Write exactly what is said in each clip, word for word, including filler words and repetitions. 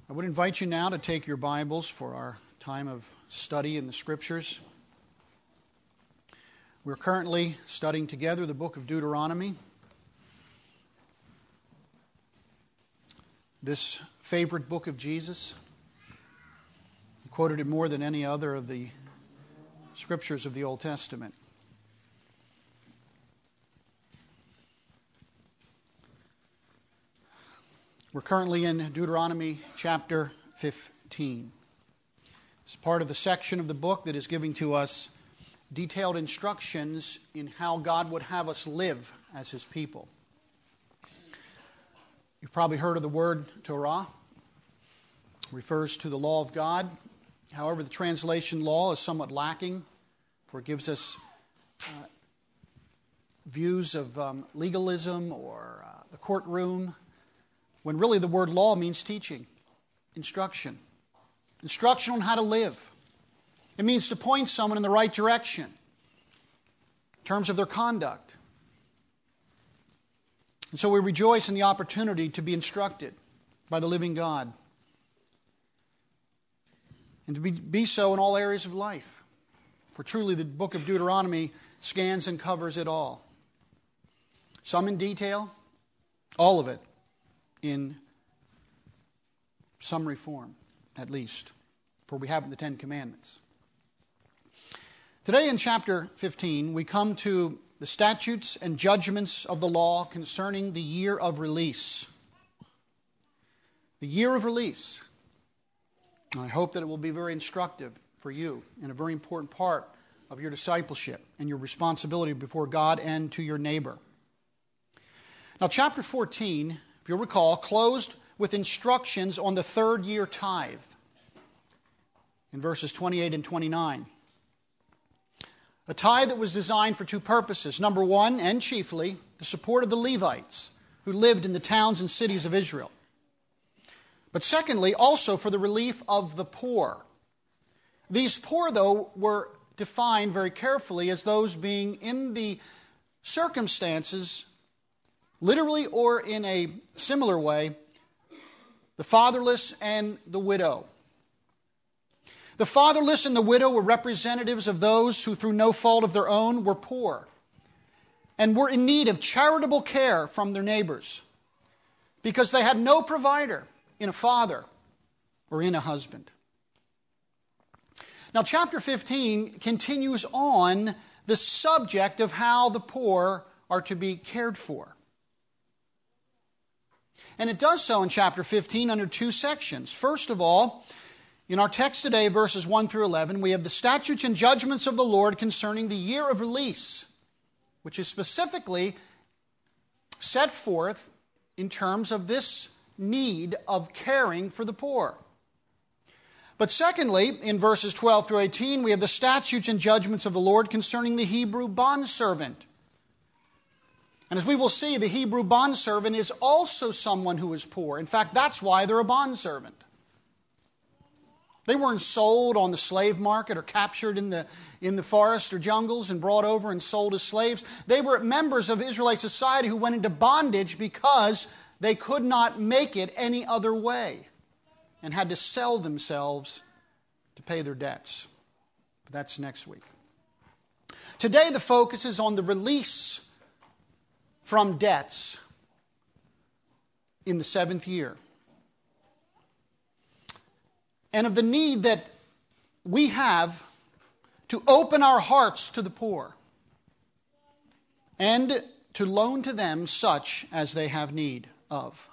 I would invite you now to take your Bibles for our time of study in the Scriptures. We're currently studying together the book of Deuteronomy. This favorite book of Jesus. He quoted it more than any other of the Scriptures of the Old Testament. We're currently in Deuteronomy chapter fifteen. It's part of the section of the book that is giving to us detailed instructions in how God would have us live as His people. You've probably heard of the word Torah. It refers to the law of God. However, the translation law is somewhat lacking, for it gives us uh, views of um, legalism or uh, the courtroom, when really the word law means teaching, instruction. Instruction on how to live. It means to point someone in the right direction in terms of their conduct. And so we rejoice in the opportunity to be instructed by the living God. And to be, be so in all areas of life. For truly the book of Deuteronomy scans and covers it all. Some in detail, all of it in summary form, at least, for we have in the Ten Commandments. Today in chapter fifteen, we come to the statutes and judgments of the law concerning the year of release. The year of release. I hope that it will be very instructive for you and a very important part of your discipleship and your responsibility before God and to your neighbor. Now, chapter fourteen, if you'll recall, closed with instructions on the third year tithe in verses twenty-eight and twenty-nine. A tithe that was designed for two purposes. Number one, and chiefly, the support of the Levites who lived in the towns and cities of Israel. But secondly, also for the relief of the poor. These poor, though, were defined very carefully as those being in the circumstances, literally or in a similar way, the fatherless and the widow. The fatherless and the widow were representatives of those who, through no fault of their own, were poor and were in need of charitable care from their neighbors because they had no provider in a father or in a husband. Now, chapter fifteen continues on the subject of how the poor are to be cared for. And it does so in chapter fifteen under two sections. First of all, in our text today, verses one through eleven, we have the statutes and judgments of the Lord concerning the year of release, which is specifically set forth in terms of this need of caring for the poor. But secondly, in verses twelve through eighteen, we have the statutes and judgments of the Lord concerning the Hebrew bondservant. And as we will see, the Hebrew bondservant is also someone who is poor. In fact, that's why they're a bondservant. They weren't sold on the slave market or captured in the, in the forest or jungles and brought over and sold as slaves. They were members of Israelite society who went into bondage because they could not make it any other way and had to sell themselves to pay their debts. But that's next week. Today the focus is on the release from debts in the seventh year. And of the need that we have to open our hearts to the poor and to loan to them such as they have need of.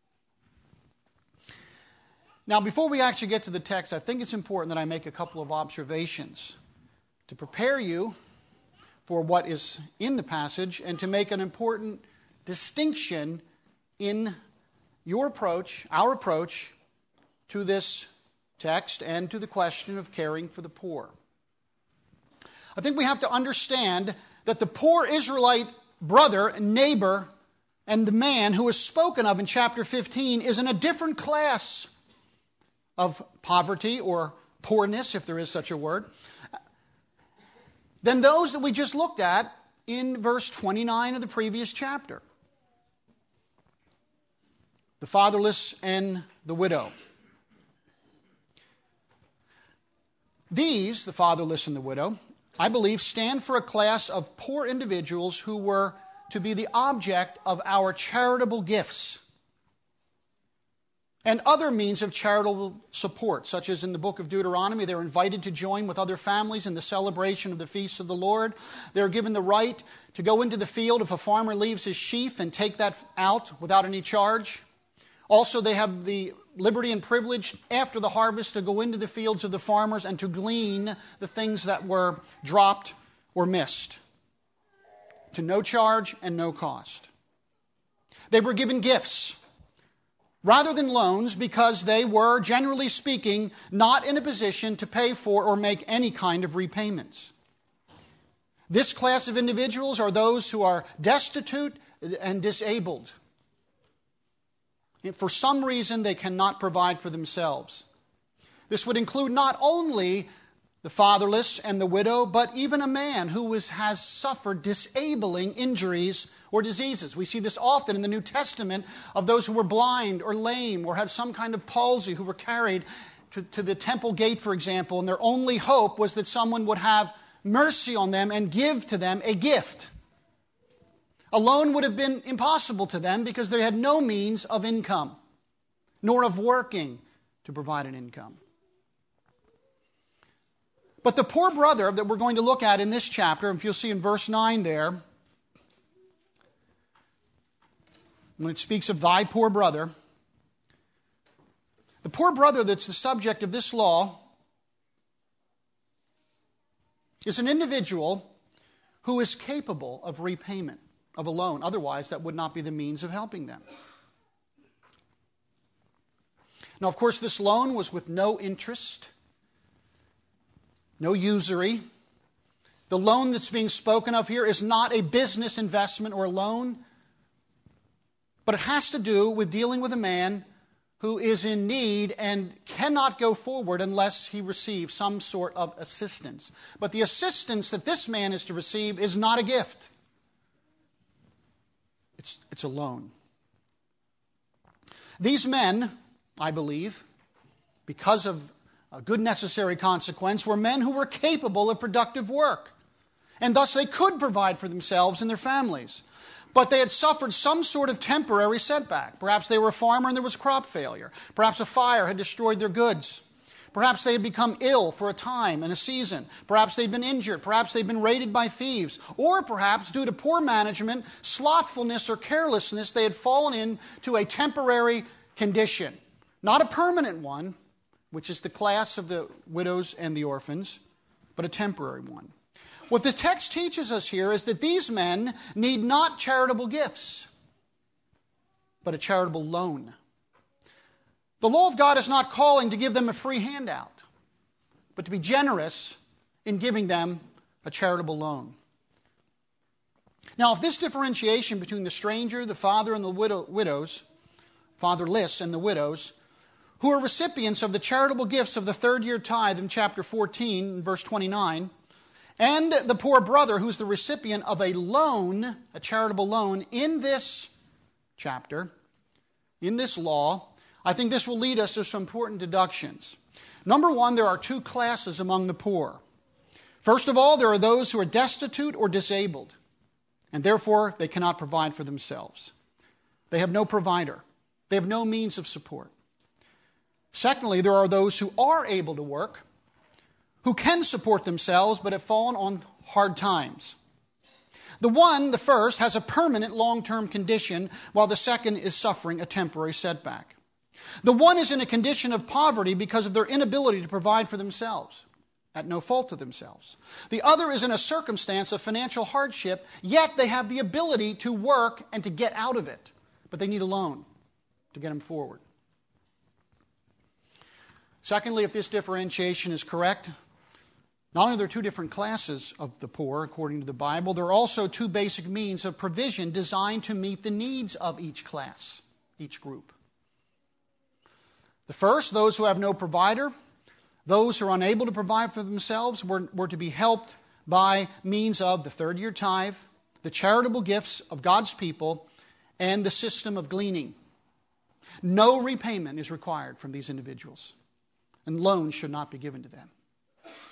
Now, before we actually get to the text, I think it's important that I make a couple of observations to prepare you for what is in the passage and to make an important distinction in your approach, our approach, to this text and to the question of caring for the poor. I think we have to understand that the poor Israelite brother, neighbor, and the man who is spoken of in chapter fifteen is in a different class of poverty or poorness, if there is such a word, than those that we just looked at in verse twenty-nine of the previous chapter. The fatherless and the widow. These, the fatherless and the widow, I believe stand for a class of poor individuals who were to be the object of our charitable gifts and other means of charitable support, such as in the book of Deuteronomy, they're invited to join with other families in the celebration of the feasts of the Lord. They're given the right to go into the field if a farmer leaves his sheaf and take that out without any charge. Also, they have the liberty and privilege after the harvest to go into the fields of the farmers and to glean the things that were dropped or missed, to no charge and no cost. They were given gifts rather than loans because they were, generally speaking, not in a position to pay for or make any kind of repayments. This class of individuals are those who are destitute and disabled. For some reason, they cannot provide for themselves. This would include not only the fatherless and the widow, but even a man who is, has suffered disabling injuries or diseases. We see this often in the New Testament of those who were blind or lame or had some kind of palsy who were carried to, to the temple gate, for example, and their only hope was that someone would have mercy on them and give to them a gift. A loan would have been impossible to them because they had no means of income, nor of working to provide an income. But the poor brother that we're going to look at in this chapter, if you'll see in verse nine there, when it speaks of thy poor brother, the poor brother that's the subject of this law is an individual who is capable of repayment of a loan. Otherwise, that would not be the means of helping them. Now, of course, this loan was with no interest, no usury. The loan that's being spoken of here is not a business investment or loan, but it has to do with dealing with a man who is in need and cannot go forward unless he receives some sort of assistance. But the assistance that this man is to receive is not a gift. It's, it's a loan. These men, I believe, because of a good necessary consequence, were men who were capable of productive work. And thus they could provide for themselves and their families. But they had suffered some sort of temporary setback. Perhaps they were a farmer and there was crop failure. Perhaps a fire had destroyed their goods. Perhaps they had become ill for a time and a season. Perhaps they'd been injured. Perhaps they'd been raided by thieves. Or perhaps, due to poor management, slothfulness, or carelessness, they had fallen into a temporary condition. Not a permanent one, which is the class of the widows and the orphans, but a temporary one. What the text teaches us here is that these men need not charitable gifts, but a charitable loan. The law of God is not calling to give them a free handout, but to be generous in giving them a charitable loan. Now, if this differentiation between the stranger, the father, and the widow, widows, fatherless and the widows, who are recipients of the charitable gifts of the third year tithe in chapter fourteen, verse twenty-nine, and the poor brother who's the recipient of a loan, a charitable loan, in this chapter, in this law, I think this will lead us to some important deductions. Number one, there are two classes among the poor. First of all, there are those who are destitute or disabled, and therefore they cannot provide for themselves. They have no provider. They have no means of support. Secondly, there are those who are able to work, who can support themselves, but have fallen on hard times. The one, the first, has a permanent long-term condition, while the second is suffering a temporary setback. The one is in a condition of poverty because of their inability to provide for themselves, at no fault of themselves. The other is in a circumstance of financial hardship, yet they have the ability to work and to get out of it, but they need a loan to get them forward. Secondly, if this differentiation is correct, not only are there two different classes of the poor, according to the Bible, there are also two basic means of provision designed to meet the needs of each class, each group. The first, those who have no provider, those who are unable to provide for themselves, were, were to be helped by means of the third year tithe, the charitable gifts of God's people, and the system of gleaning. No repayment is required from these individuals, and loans should not be given to them.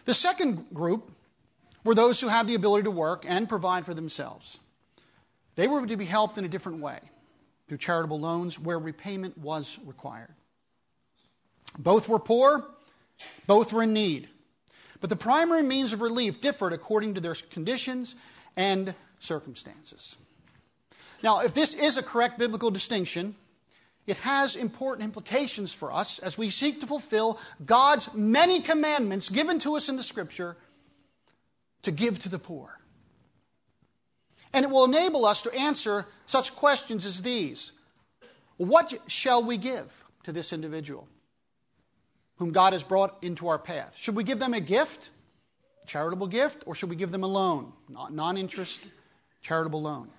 The second group were those who had the ability to work and provide for themselves. They were to be helped in a different way, through charitable loans where repayment was required. Both were poor, both were in need. But the primary means of relief differed according to their conditions and circumstances. Now, if this is a correct biblical distinction, it has important implications for us as we seek to fulfill God's many commandments given to us in the Scripture to give to the poor. And it will enable us to answer such questions as these. What shall we give to this individual whom God has brought into our path? Should we give them a gift, a charitable gift, or should we give them a loan, non-interest, charitable loan?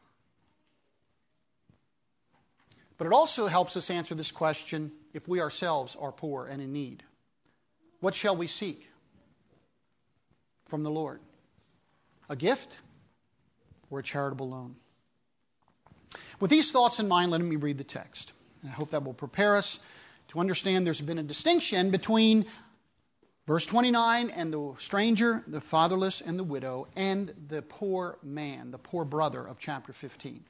But it also helps us answer this question if we ourselves are poor and in need. What shall we seek from the Lord? A gift or a charitable loan? With these thoughts in mind, let me read the text. I hope that will prepare us to understand there's been a distinction between verse twenty-nine and the stranger, the fatherless, and the widow, and the poor man, the poor brother of chapter fifteen.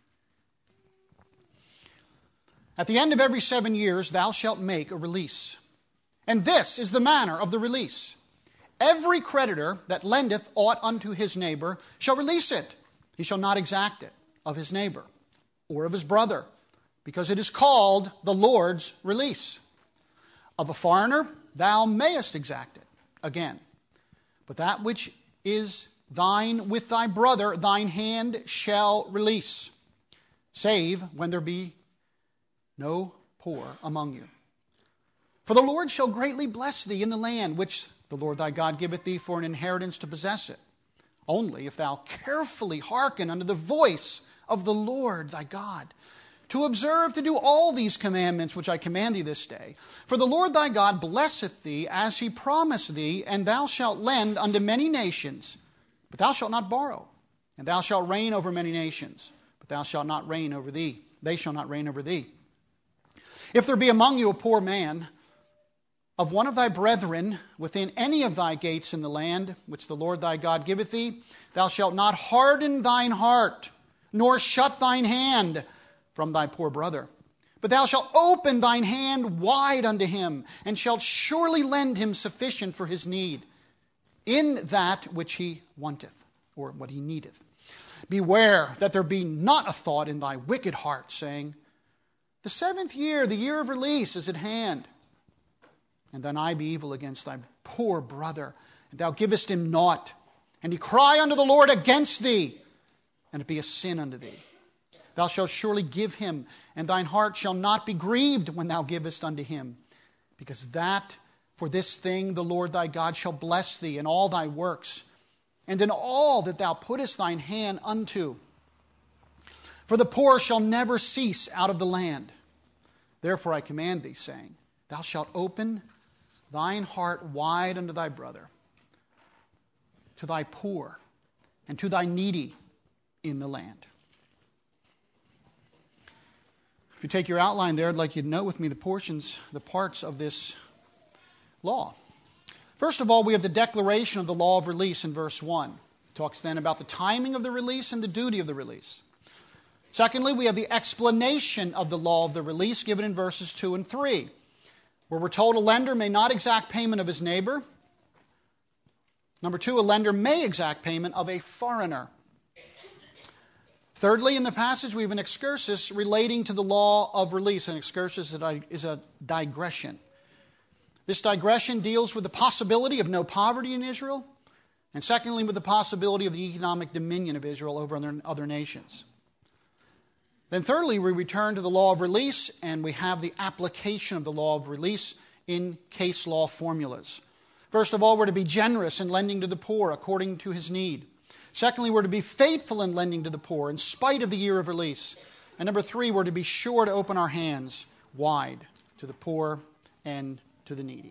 At the end of every seven years thou shalt make a release. And this is the manner of the release. Every creditor that lendeth aught unto his neighbor shall release it. He shall not exact it of his neighbor or of his brother, because it is called the Lord's release. Of a foreigner thou mayest exact it again. But that which is thine with thy brother, thine hand shall release, save when there be no poor among you. For the Lord shall greatly bless thee in the land which the Lord thy God giveth thee for an inheritance to possess it. Only if thou carefully hearken unto the voice of the Lord thy God, to observe to do all these commandments which I command thee this day. For the Lord thy God blesseth thee as he promised thee, and thou shalt lend unto many nations, but thou shalt not borrow. And thou shalt reign over many nations, but thou shalt not reign over thee. They shall not reign over thee. If there be among you a poor man, of one of thy brethren within any of thy gates in the land which the Lord thy God giveth thee, thou shalt not harden thine heart, nor shut thine hand from thy poor brother. But thou shalt open thine hand wide unto him, and shalt surely lend him sufficient for his need, in that which he wanteth, or what he needeth. Beware that there be not a thought in thy wicked heart, saying, the seventh year, the year of release, is at hand. And thine eye be evil against thy poor brother, and thou givest him naught. And he cry unto the Lord against thee, and it be a sin unto thee. Thou shalt surely give him, and thine heart shall not be grieved when thou givest unto him. Because that for this thing the Lord thy God shall bless thee in all thy works, and in all that thou puttest thine hand unto. For the poor shall never cease out of the land. Therefore I command thee, saying, thou shalt open thine heart wide unto thy brother, to thy poor, and to thy needy in the land. If you take your outline there, I'd like you to note with me the portions, the parts of this law. First of all, we have the declaration of the law of release in verse one. It talks then about the timing of the release and the duty of the release. Secondly, we have the explanation of the law of the release given in verses two and three, where we're told a lender may not exact payment of his neighbor. Number two, a lender may exact payment of a foreigner. Thirdly, in the passage, we have an excursus relating to the law of release. An excursus is a digression. This digression deals with the possibility of no poverty in Israel, and secondly, with the possibility of the economic dominion of Israel over other nations. Then thirdly, we return to the law of release, and we have the application of the law of release in case law formulas. First of all, we're to be generous in lending to the poor according to his need. Secondly, we're to be faithful in lending to the poor in spite of the year of release. And number three, we're to be sure to open our hands wide to the poor and to the needy.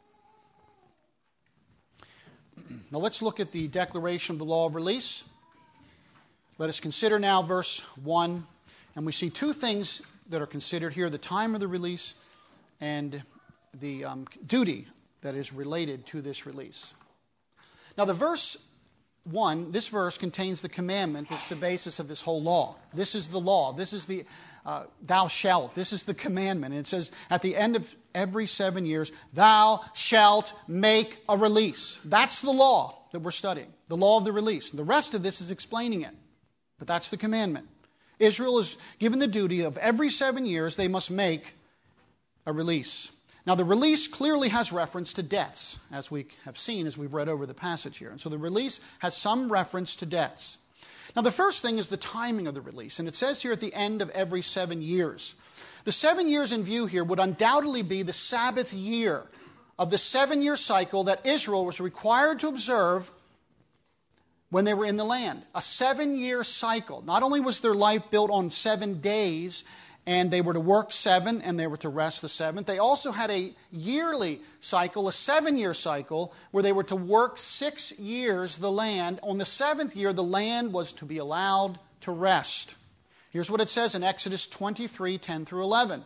Now let's look at the declaration of the law of release. Let us consider now verse one. And we see two things that are considered here, the time of the release and the um, duty that is related to this release. Now the verse one, this verse contains the commandment that's the basis of this whole law. This is the law. This is the uh, thou shalt. This is the commandment. And it says at the end of every seven years, thou shalt make a release. That's the law that we're studying, the law of the release. The rest of this is explaining it, but that's the commandment. Israel is given the duty of every seven years they must make a release. Now the release clearly has reference to debts, as we have seen as we've read over the passage here. And so the release has some reference to debts. Now the first thing is the timing of the release, and it says here at the end of every seven years. The seven years in view here would undoubtedly be the Sabbath year of the seven-year cycle that Israel was required to observe when they were in the land. A seven-year cycle. Not only was their life built on seven days, and they were to work seven, and they were to rest the seventh, they also had a yearly cycle, a seven-year cycle, where they were to work six years the land. On the seventh year, the land was to be allowed to rest. Here's what it says in Exodus twenty-three, ten through eleven.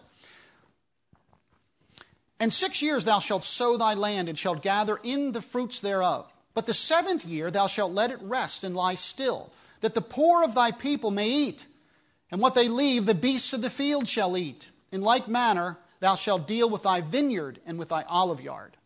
And six years thou shalt sow thy land, and shalt gather in the fruits thereof. But the seventh year thou shalt let it rest and lie still, that the poor of thy people may eat. And what they leave, the beasts of the field shall eat. In like manner thou shalt deal with thy vineyard and with thy olive yard.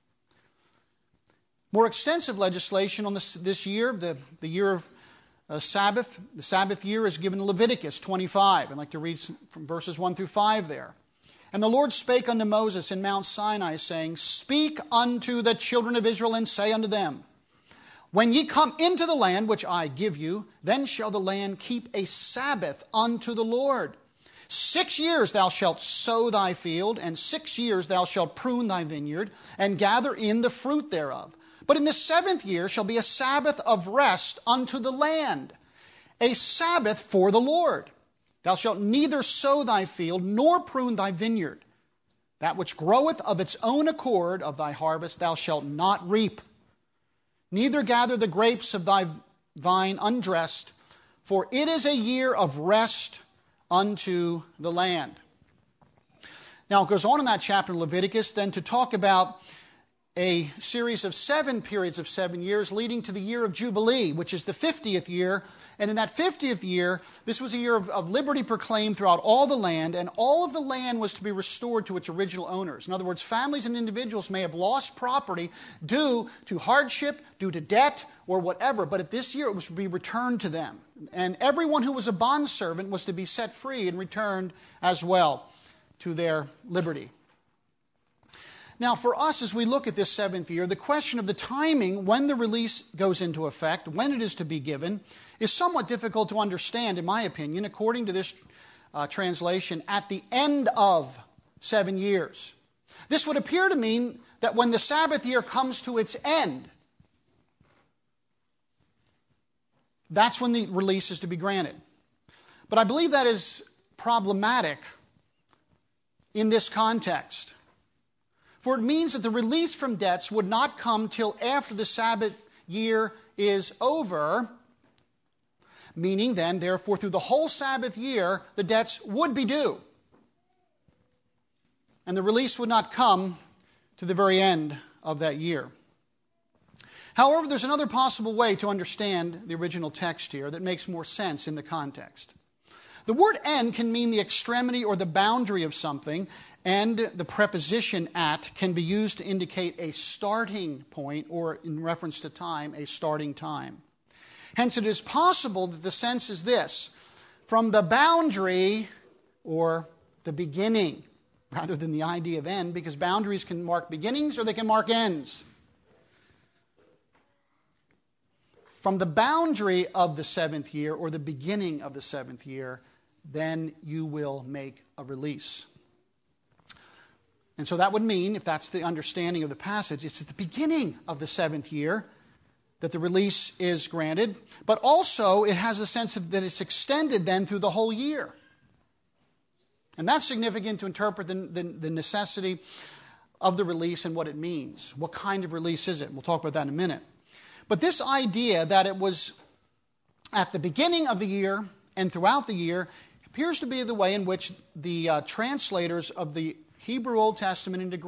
More extensive legislation on this, this year, the, the year of uh, Sabbath. The Sabbath year is given in Leviticus twenty-five. I'd like to read from verses one through five there. And the Lord spake unto Moses in Mount Sinai, saying, Speak unto the children of Israel, and say unto them, When ye come into the land which I give you, then shall the land keep a Sabbath unto the Lord. Six years thou shalt sow thy field, and six years thou shalt prune thy vineyard, and gather in the fruit thereof. But in the seventh year shall be a Sabbath of rest unto the land, a Sabbath for the Lord. Thou shalt neither sow thy field, nor prune thy vineyard. That which groweth of its own accord of thy harvest thou shalt not reap. Neither gather the grapes of thy vine undressed, for it is a year of rest unto the land. Now it goes on in that chapter in Leviticus then to talk about a series of seven periods of seven years leading to the year of Jubilee, which is the fiftieth year. And in that fiftieth year, this was a year of, of liberty proclaimed throughout all the land, and all of the land was to be restored to its original owners. In other words, families and individuals may have lost property due to hardship, due to debt, or whatever, but at this year it was to be returned to them. And everyone who was a bondservant was to be set free and returned as well to their liberty. Now, for us, as we look at this seventh year, the question of the timing, when the release goes into effect, when it is to be given, is somewhat difficult to understand, in my opinion, according to this uh, translation, at the end of seven years. This would appear to mean that when the Sabbath year comes to its end, that's when the release is to be granted. But I believe that is problematic in this context. For it means that the release from debts would not come till after the Sabbath year is over, meaning then, therefore, through the whole Sabbath year, the debts would be due. And the release would not come to the very end of that year. However, there's another possible way to understand the original text here that makes more sense in the context. The word end can mean the extremity or the boundary of something, and the preposition at can be used to indicate a starting point, or in reference to time, a starting time. Hence, it is possible that the sense is this: from the boundary or the beginning, rather than the idea of end, because boundaries can mark beginnings or they can mark ends. From the boundary of the seventh year or the beginning of the seventh year, then you will make a release. And so that would mean, if that's the understanding of the passage, it's at the beginning of the seventh year that the release is granted, but also it has a sense of that it's extended then through the whole year. And that's significant to interpret the, the, the necessity of the release and what it means. What kind of release is it? We'll talk about that in a minute. But this idea that it was at the beginning of the year and throughout the year appears to be the way in which the uh, translators of the Hebrew Old Testament into Greek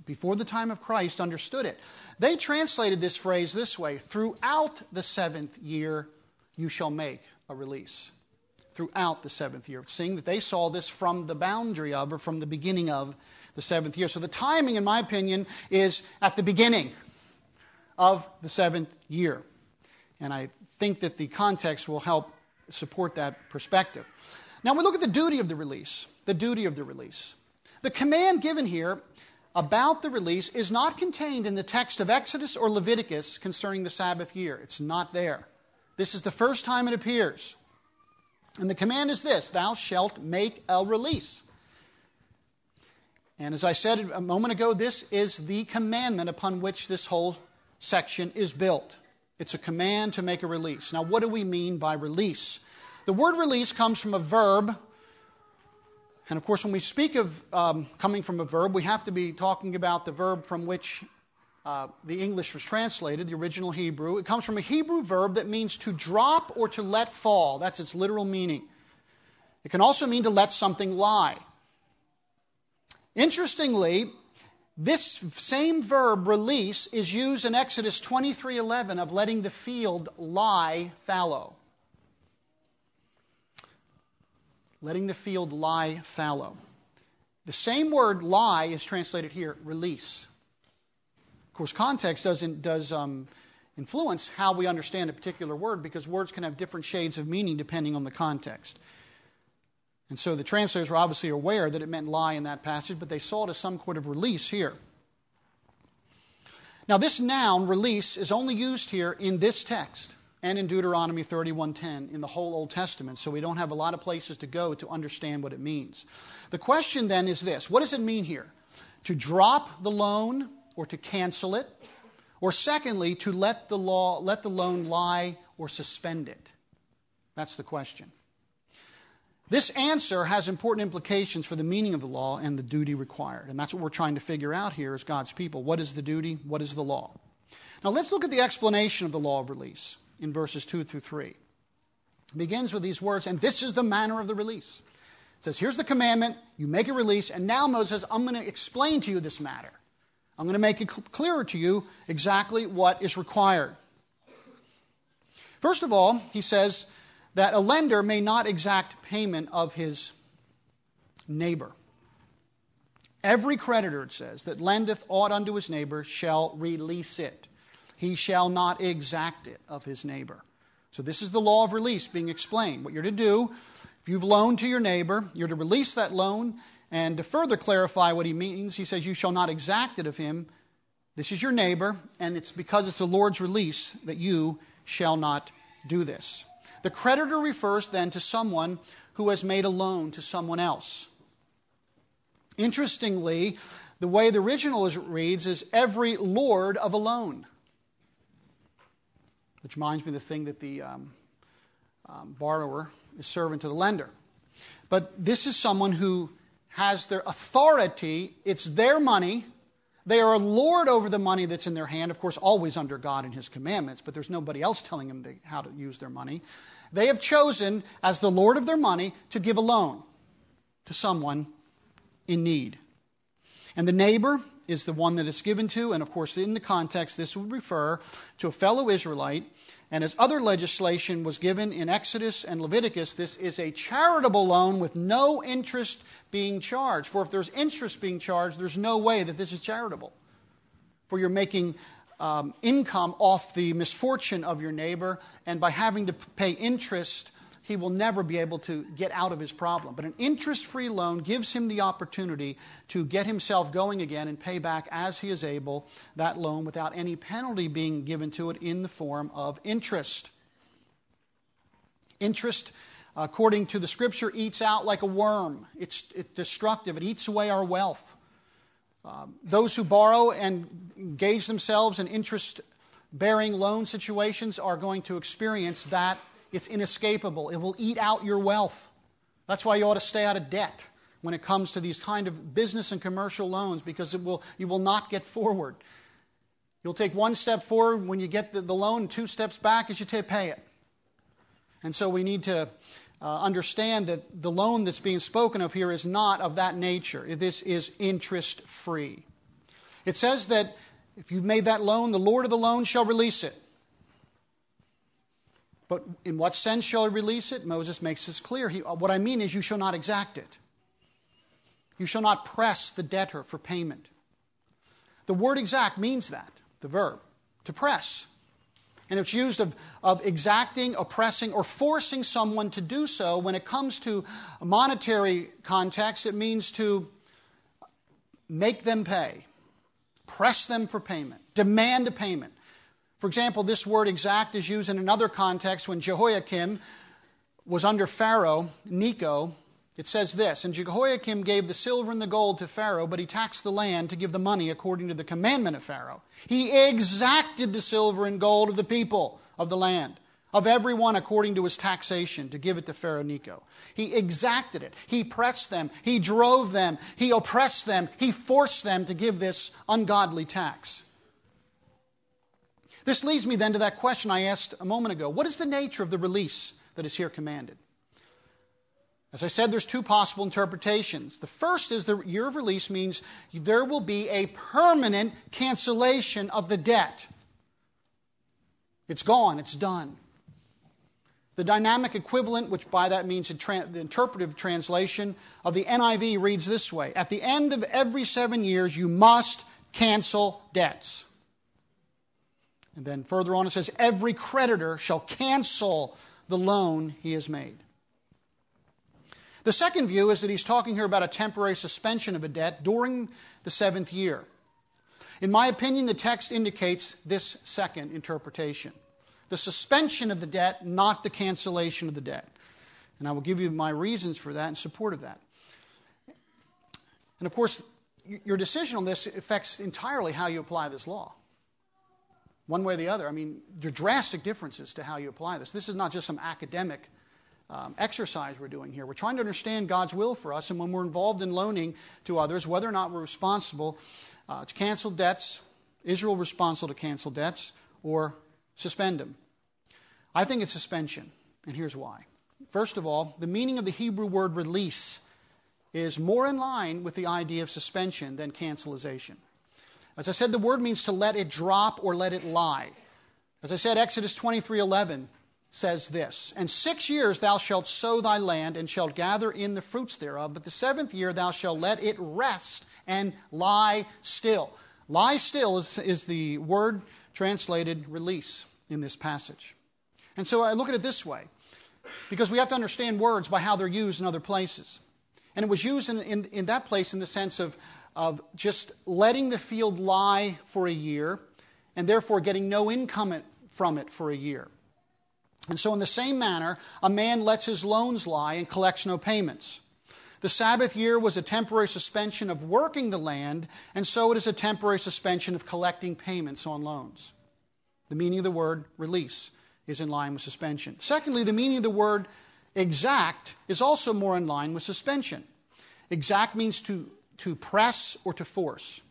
before the time of Christ, understood it. They translated this phrase this way: throughout the seventh year you shall make a release. Throughout the seventh year, seeing that they saw this from the boundary of, or from the beginning of, the seventh year. So the timing, in my opinion, is at the beginning of the seventh year. And I think that the context will help support that perspective. Now we look at the duty of the release. The duty of the release. The command given here about the release is not contained in the text of Exodus or Leviticus concerning the Sabbath year. It's not there. This is the first time it appears. And the command is this: thou shalt make a release. And as I said a moment ago, this is the commandment upon which this whole section is built. It's a command to make a release. Now, what do we mean by release? The word release comes from a verb. And of course, when we speak of um, coming from a verb, we have to be talking about the verb from which uh, the English was translated, the original Hebrew. It comes from a Hebrew verb that means to drop or to let fall. That's its literal meaning. It can also mean to let something lie. Interestingly, this same verb, release, is used in Exodus twenty-three eleven of letting the field lie fallow. Letting the field lie fallow. The same word lie is translated here, release. Of course, context doesn't does um, influence how we understand a particular word, because words can have different shades of meaning depending on the context. And so the translators were obviously aware that it meant lie in that passage, but they saw it as some sort of release here. Now, this noun, release, is only used here in this text and in Deuteronomy thirty-one ten in the whole Old Testament, so we don't have a lot of places to go to understand what it means. The question then is this: what does it mean here? To drop the loan or to cancel it? Or secondly, to let the law, let the loan lie or suspend it? That's the question. This answer has important implications for the meaning of the law and the duty required. And that's what we're trying to figure out here as God's people. What is the duty? What is the law? Now let's look at the explanation of the law of release in verses two through three. It begins with these words: and this is the manner of the release. It says, here's the commandment, you make a release, and now Moses says, I'm going to explain to you this matter. I'm going to make it cl- clearer to you exactly what is required. First of all, he says that a lender may not exact payment of his neighbor. Every creditor, it says, that lendeth aught unto his neighbor shall release it. He shall not exact it of his neighbor. So this is the law of release being explained. What you're to do, if you've loaned to your neighbor, you're to release that loan. And to further clarify what he means, he says, you shall not exact it of him. This is your neighbor, and it's because it's the Lord's release that you shall not do this. The creditor refers then to someone who has made a loan to someone else. Interestingly, the way the original is, reads is every lord of a loan. Which reminds me of the thing that the um, um, borrower is servant to the lender. But this is someone who has their authority. It's their money. They are a lord over the money that's in their hand, of course, always under God and his commandments, but there's nobody else telling them they, how to use their money. They have chosen, as the lord of their money, to give a loan to someone in need. And the neighbor is the one that it's given to, and of course, in the context, this would refer to a fellow Israelite. And as other legislation was given in Exodus and Leviticus, this is a charitable loan with no interest being charged. For if there's interest being charged, there's no way that this is charitable. For you're making um, income off the misfortune of your neighbor, and by having to pay interest, he will never be able to get out of his problem. But an interest-free loan gives him the opportunity to get himself going again and pay back as he is able that loan without any penalty being given to it in the form of interest. Interest, according to the Scripture, eats out like a worm. It's, it's destructive. It eats away our wealth. Um, those who borrow and engage themselves in interest-bearing loan situations are going to experience that. It's inescapable. It will eat out your wealth. That's why you ought to stay out of debt when it comes to these kind of business and commercial loans, because it will you will not get forward. You'll take one step forward when you get the, the loan, two steps back as you t- pay it. And so we need to uh, understand that the loan that's being spoken of here is not of that nature. This is interest-free. It says that if you've made that loan, the Lord of the loan shall release it. But in what sense shall he release it? Moses makes this clear. He, what I mean is you shall not exact it. You shall not press the debtor for payment. The word exact means that, the verb, to press. And it's used of, of exacting, oppressing, or forcing someone to do so. When it comes to a monetary context, it means to make them pay, press them for payment, demand a payment. For example, this word exact is used in another context when Jehoiakim was under Pharaoh, Necho. It says this, and Jehoiakim gave the silver and the gold to Pharaoh, but he taxed the land to give the money according to the commandment of Pharaoh. He exacted the silver and gold of the people of the land, of everyone according to his taxation, to give it to Pharaoh Necho. He exacted it. He pressed them. He drove them. He oppressed them. He forced them to give this ungodly tax. This leads me then to that question I asked a moment ago. What is the nature of the release that is here commanded? As I said, there's two possible interpretations. The first is the year of release means there will be a permanent cancellation of the debt. It's gone. It's done. The dynamic equivalent, which by that means the, tra- the interpretive translation of the N I V reads this way. At the end of every seven years, you must cancel debts. And then further on it says, every creditor shall cancel the loan he has made. The second view is that he's talking here about a temporary suspension of a debt during the seventh year. In my opinion, the text indicates this second interpretation. The suspension of the debt, not the cancellation of the debt. And I will give you my reasons for that in support of that. And of course, your decision on this affects entirely how you apply this law. One way or the other. I mean, there are drastic differences to how you apply this. This is not just some academic um, exercise we're doing here. We're trying to understand God's will for us, and when we're involved in loaning to others, whether or not we're responsible uh, to cancel debts, Israel responsible to cancel debts, or suspend them. I think it's suspension, and here's why. First of all, the meaning of the Hebrew word release is more in line with the idea of suspension than cancellation. As I said, the word means to let it drop or let it lie. As I said, Exodus twenty-three eleven says this, and six years thou shalt sow thy land and shalt gather in the fruits thereof, but the seventh year thou shalt let it rest and lie still. Lie still is, is the word translated release in this passage. And so I look at it this way, because we have to understand words by how they're used in other places. And it was used in, in, in that place in the sense of of just letting the field lie for a year and therefore getting no income from it for a year. And so in the same manner, a man lets his loans lie and collects no payments. The Sabbath year was a temporary suspension of working the land, and so it is a temporary suspension of collecting payments on loans. The meaning of the word release is in line with suspension. Secondly, the meaning of the word exact is also more in line with suspension. Exact means to to press or to force.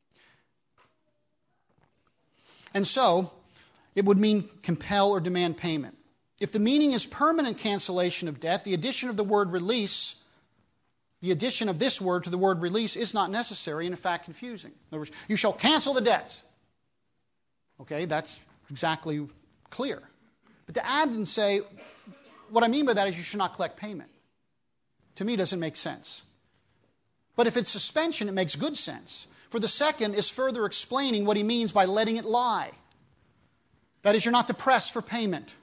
And so, it would mean compel or demand payment. If the meaning is permanent cancellation of debt, the addition of the word release, the addition of this word to the word release is not necessary and in fact confusing. In other words, you shall cancel the debts. Okay, that's exactly clear. But to add and say, what I mean by that is you should not collect payment. To me, doesn't make sense. But if it's suspension, it makes good sense. For the second is further explaining what he means by letting it lie. That is, you're not to press for payment.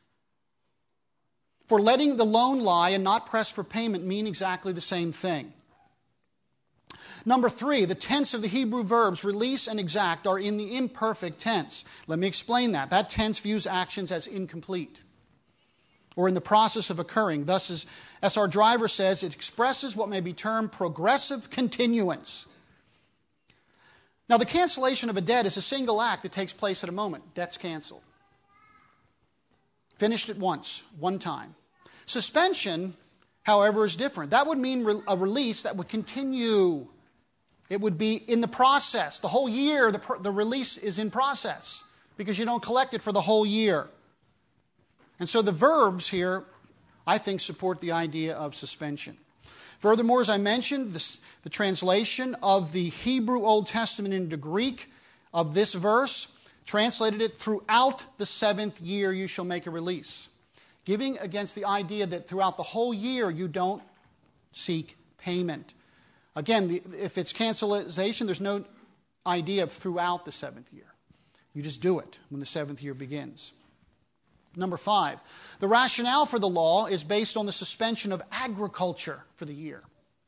For letting the loan lie and not press for payment mean exactly the same thing. Number three, the tense of the Hebrew verbs release and exact are in the imperfect tense. Let me explain that. That tense views actions as incomplete or in the process of occurring. Thus, as S R Driver says, it expresses what may be termed progressive continuance. Now, the cancellation of a debt is a single act that takes place at a moment. Debt's canceled. Finished at once, one time. Suspension, however, is different. That would mean a release that would continue. It would be in the process. The whole year, the, the release is in process because you don't collect it for the whole year. And so the verbs here, I think, support the idea of suspension. Furthermore, as I mentioned, this, the translation of the Hebrew Old Testament into Greek of this verse translated it, throughout the seventh year you shall make a release, giving against the idea that throughout the whole year you don't seek payment. Again, if it's cancellation, there's no idea of throughout the seventh year. You just do it when the seventh year begins. Number five, the rationale for the law is based on the suspension of agriculture for the year.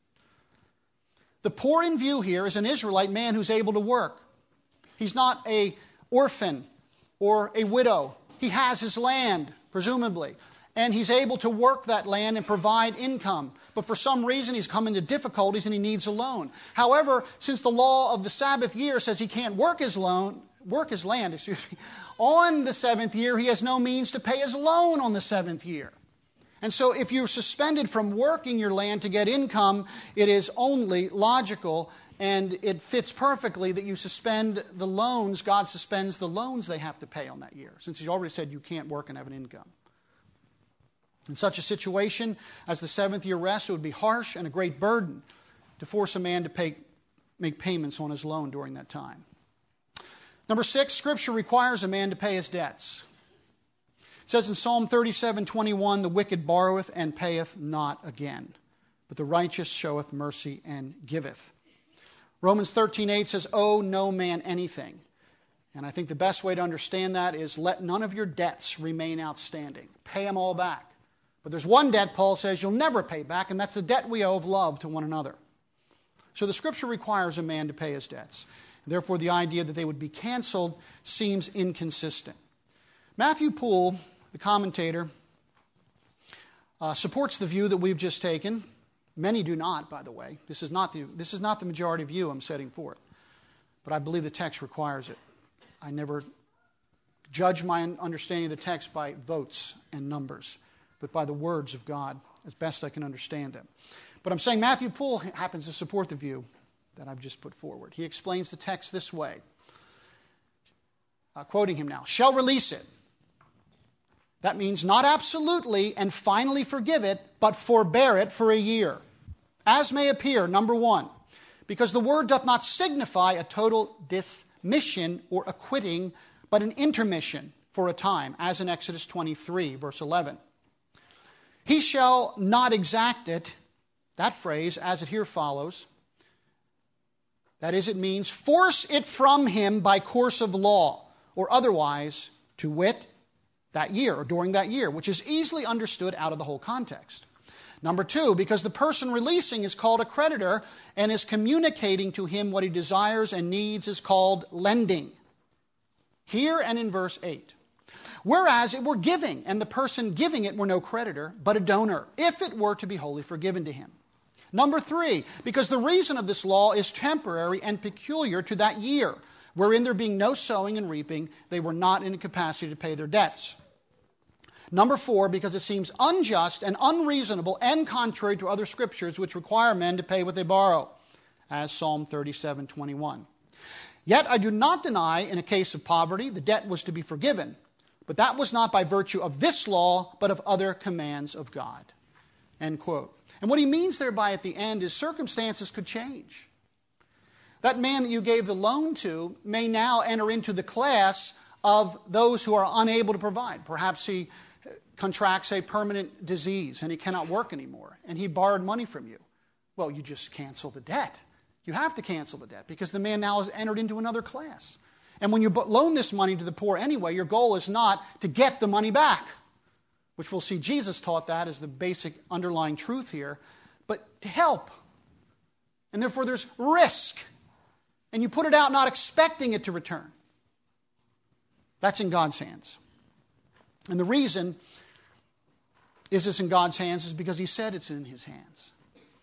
The poor in view here is an Israelite man who's able to work. He's not an orphan or a widow. He has his land, presumably, and he's able to work that land and provide income. But for some reason, he's come into difficulties and he needs a loan. However, since the law of the Sabbath year says he can't work his loan, work his land, excuse me, on the seventh year, he has no means to pay his loan on the seventh year. And so if you're suspended from working your land to get income, it is only logical and it fits perfectly that you suspend the loans. God suspends the loans they have to pay on that year, since he's already said you can't work and have an income. In such a situation as the seventh year rest, it would be harsh and a great burden to force a man to pay, make payments on his loan during that time. Number six, Scripture requires a man to pay his debts. It says in Psalm thirty-seven twenty-one, the wicked borroweth and payeth not again, but the righteous showeth mercy and giveth. Romans thirteen eight says, owe no man anything. And I think the best way to understand that is let none of your debts remain outstanding. Pay them all back. But there's one debt, Paul says, you'll never pay back, and that's the debt we owe of love to one another. So the Scripture requires a man to pay his debts. Therefore, the idea that they would be canceled seems inconsistent. Matthew Poole, the commentator, uh, supports the view that we've just taken. Many do not, by the way. This is not the, this is not the majority view I'm setting forth. But I believe the text requires it. I never judge my understanding of the text by votes and numbers, but by the words of God, as best I can understand them. But I'm saying Matthew Poole happens to support the view that I've just put forward. He explains the text this way, uh, quoting him now, shall release it. That means not absolutely and finally forgive it, but forbear it for a year. As may appear, number one, because the word doth not signify a total dismission or acquitting, but an intermission for a time, as in Exodus twenty-three, verse eleven. He shall not exact it, that phrase, as it here follows. That is, it means force it from him by course of law, or otherwise, to wit, that year, or during that year, which is easily understood out of the whole context. Number two, because the person releasing is called a creditor and is communicating to him what he desires and needs is called lending. Here and in verse eight. Whereas it were giving, and the person giving it were no creditor, but a donor, if it were to be wholly forgiven to him. Number three, because the reason of this law is temporary and peculiar to that year, wherein there being no sowing and reaping, they were not in a capacity to pay their debts. Number four, because it seems unjust and unreasonable and contrary to other scriptures which require men to pay what they borrow, as Psalm thirty-seven twenty-one. Yet I do not deny in a case of poverty the debt was to be forgiven, but that was not by virtue of this law, but of other commands of God. End quote. And what he means thereby at the end is circumstances could change. That man that you gave the loan to may now enter into the class of those who are unable to provide. Perhaps he contracts a permanent disease and he cannot work anymore, and he borrowed money from you. Well, you just cancel the debt. You have to cancel the debt because the man now has entered into another class. And when you loan this money to the poor anyway, your goal is not to get the money back, which we'll see Jesus taught that as the basic underlying truth here, but to help. And therefore there's risk. And you put it out not expecting it to return. That's in God's hands. And the reason is it's in God's hands is because he said it's in his hands.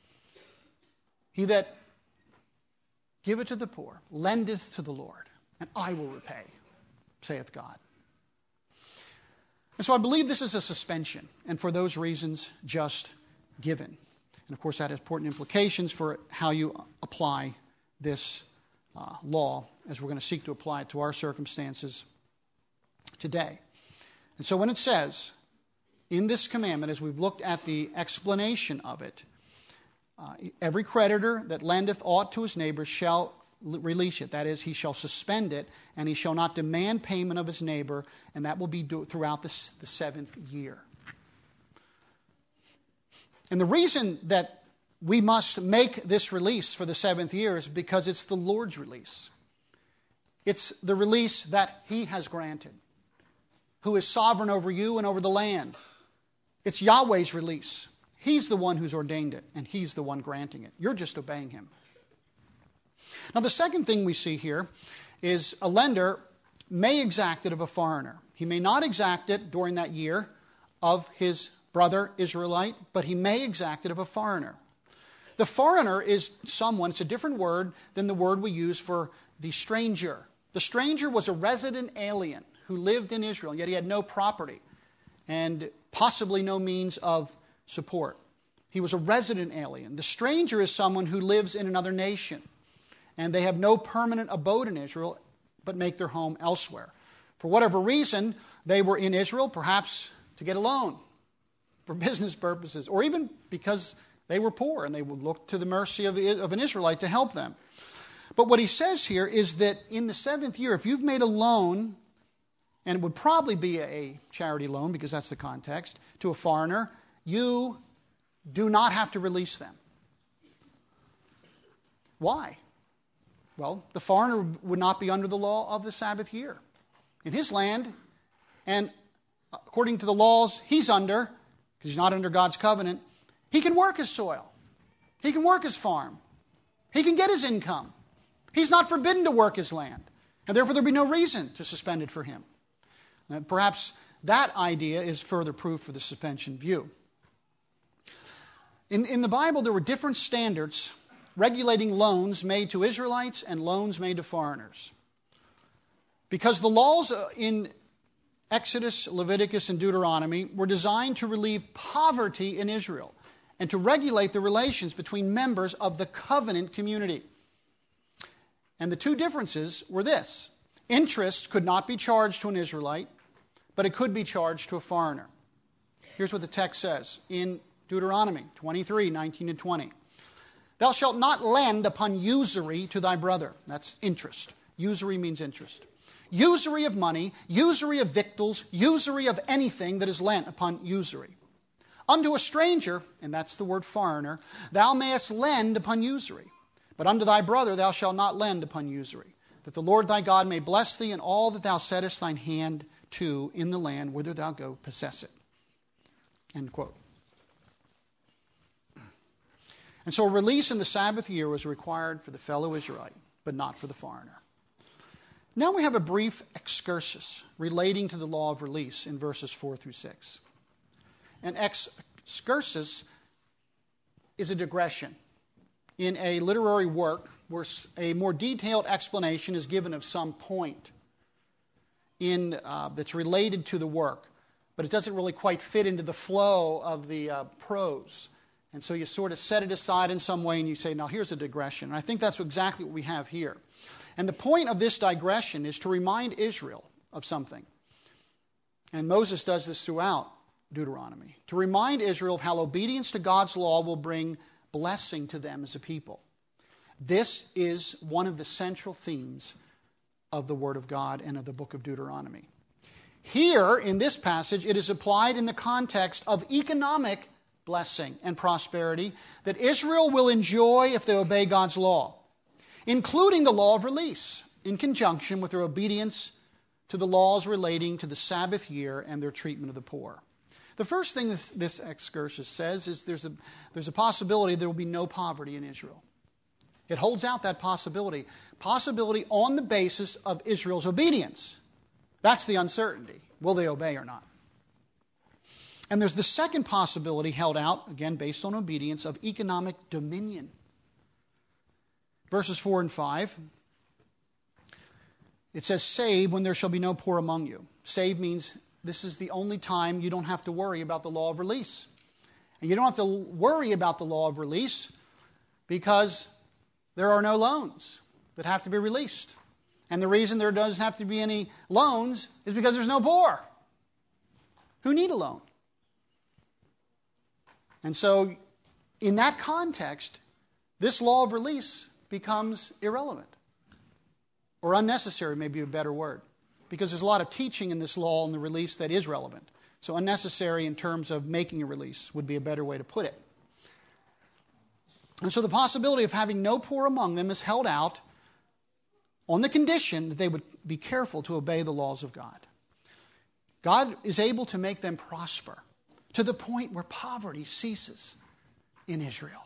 He that giveth to the poor lendeth to the Lord, and I will repay, saith God. And so I believe this is a suspension, and for those reasons, just given. And of course, that has important implications for how you apply this uh, law, as we're going to seek to apply it to our circumstances today. And so when it says, in this commandment, as we've looked at the explanation of it, Uh, every creditor that lendeth aught to his neighbor shall l- release it. That is, he shall suspend it, and he shall not demand payment of his neighbor, and that will be do- throughout the, s- the seventh year. And the reason that we must make this release for the seventh year is because it's the Lord's release. It's the release that He has granted, who is sovereign over you and over the land. It's Yahweh's release. He's the one who's ordained it, and He's the one granting it. You're just obeying Him. Now, the second thing we see here is a lender may exact it of a foreigner. He may not exact it during that year of his brother Israelite, but he may exact it of a foreigner. The foreigner is someone, it's a different word than the word we use for the stranger. The stranger was a resident alien who lived in Israel, yet he had no property and possibly no means of support. He was a resident alien. The stranger is someone who lives in another nation, and they have no permanent abode in Israel, but make their home elsewhere. For whatever reason, they were in Israel, perhaps to get a loan for business purposes, or even because they were poor and they would look to the mercy of, of an Israelite to help them. But what he says here is that in the seventh year, if you've made a loan, and it would probably be a charity loan because that's the context, to a foreigner, you do not have to release them. Why? Well, the foreigner would not be under the law of the Sabbath year. In his land, and according to the laws he's under, because he's not under God's covenant, he can work his soil. He can work his farm. He can get his income. He's not forbidden to work his land. And therefore there'd be no reason to suspend it for him. Now, perhaps that idea is further proof for the suspension view. In, in the Bible, there were different standards regulating loans made to Israelites and loans made to foreigners. Because the laws in Exodus, Leviticus, and Deuteronomy were designed to relieve poverty in Israel and to regulate the relations between members of the covenant community. And the two differences were this. Interest could not be charged to an Israelite, but it could be charged to a foreigner. Here's what the text says in Deuteronomy twenty-three, nineteen and twenty. Thou shalt not lend upon usury to thy brother. That's interest. Usury means interest. Usury of money, usury of victuals, usury of anything that is lent upon usury. Unto a stranger, and that's the word foreigner, thou mayest lend upon usury. But unto thy brother thou shalt not lend upon usury, that the Lord thy God may bless thee in all that thou settest thine hand to in the land whither thou go possess it. End quote. And so a release in the Sabbath year was required for the fellow Israelite, but not for the foreigner. Now we have a brief excursus relating to the law of release in verses four through six. An excursus is a digression in a literary work where a more detailed explanation is given of some point in uh, that's related to the work, but it doesn't really quite fit into the flow of the uh, prose. And so you sort of set it aside in some way and you say, now here's a digression. And I think that's exactly what we have here. And the point of this digression is to remind Israel of something. And Moses does this throughout Deuteronomy. To remind Israel of how obedience to God's law will bring blessing to them as a people. This is one of the central themes of the Word of God and of the book of Deuteronomy. Here, in this passage, it is applied in the context of economic blessing and prosperity that Israel will enjoy if they obey God's law, including the law of release, in conjunction with their obedience to the laws relating to the Sabbath year and their treatment of the poor. The first thing this, this excursus says is there's a, there's a possibility there will be no poverty in Israel. It holds out that possibility. Possibility on the basis of Israel's obedience. That's the uncertainty. Will they obey or not? And there's the second possibility held out, again based on obedience, of economic dominion. Verses four and five. It says, save when there shall be no poor among you. Save means this is the only time you don't have to worry about the law of release. And you don't have to worry about the law of release because there are no loans that have to be released. And the reason there doesn't have to be any loans is because there's no poor who need a loan. And so in that context, this law of release becomes irrelevant. Or unnecessary may be a better word. Because there's a lot of teaching in this law on the release that is relevant. So unnecessary in terms of making a release would be a better way to put it. And so the possibility of having no poor among them is held out on the condition that they would be careful to obey the laws of God. God is able to make them prosper to the point where poverty ceases in Israel.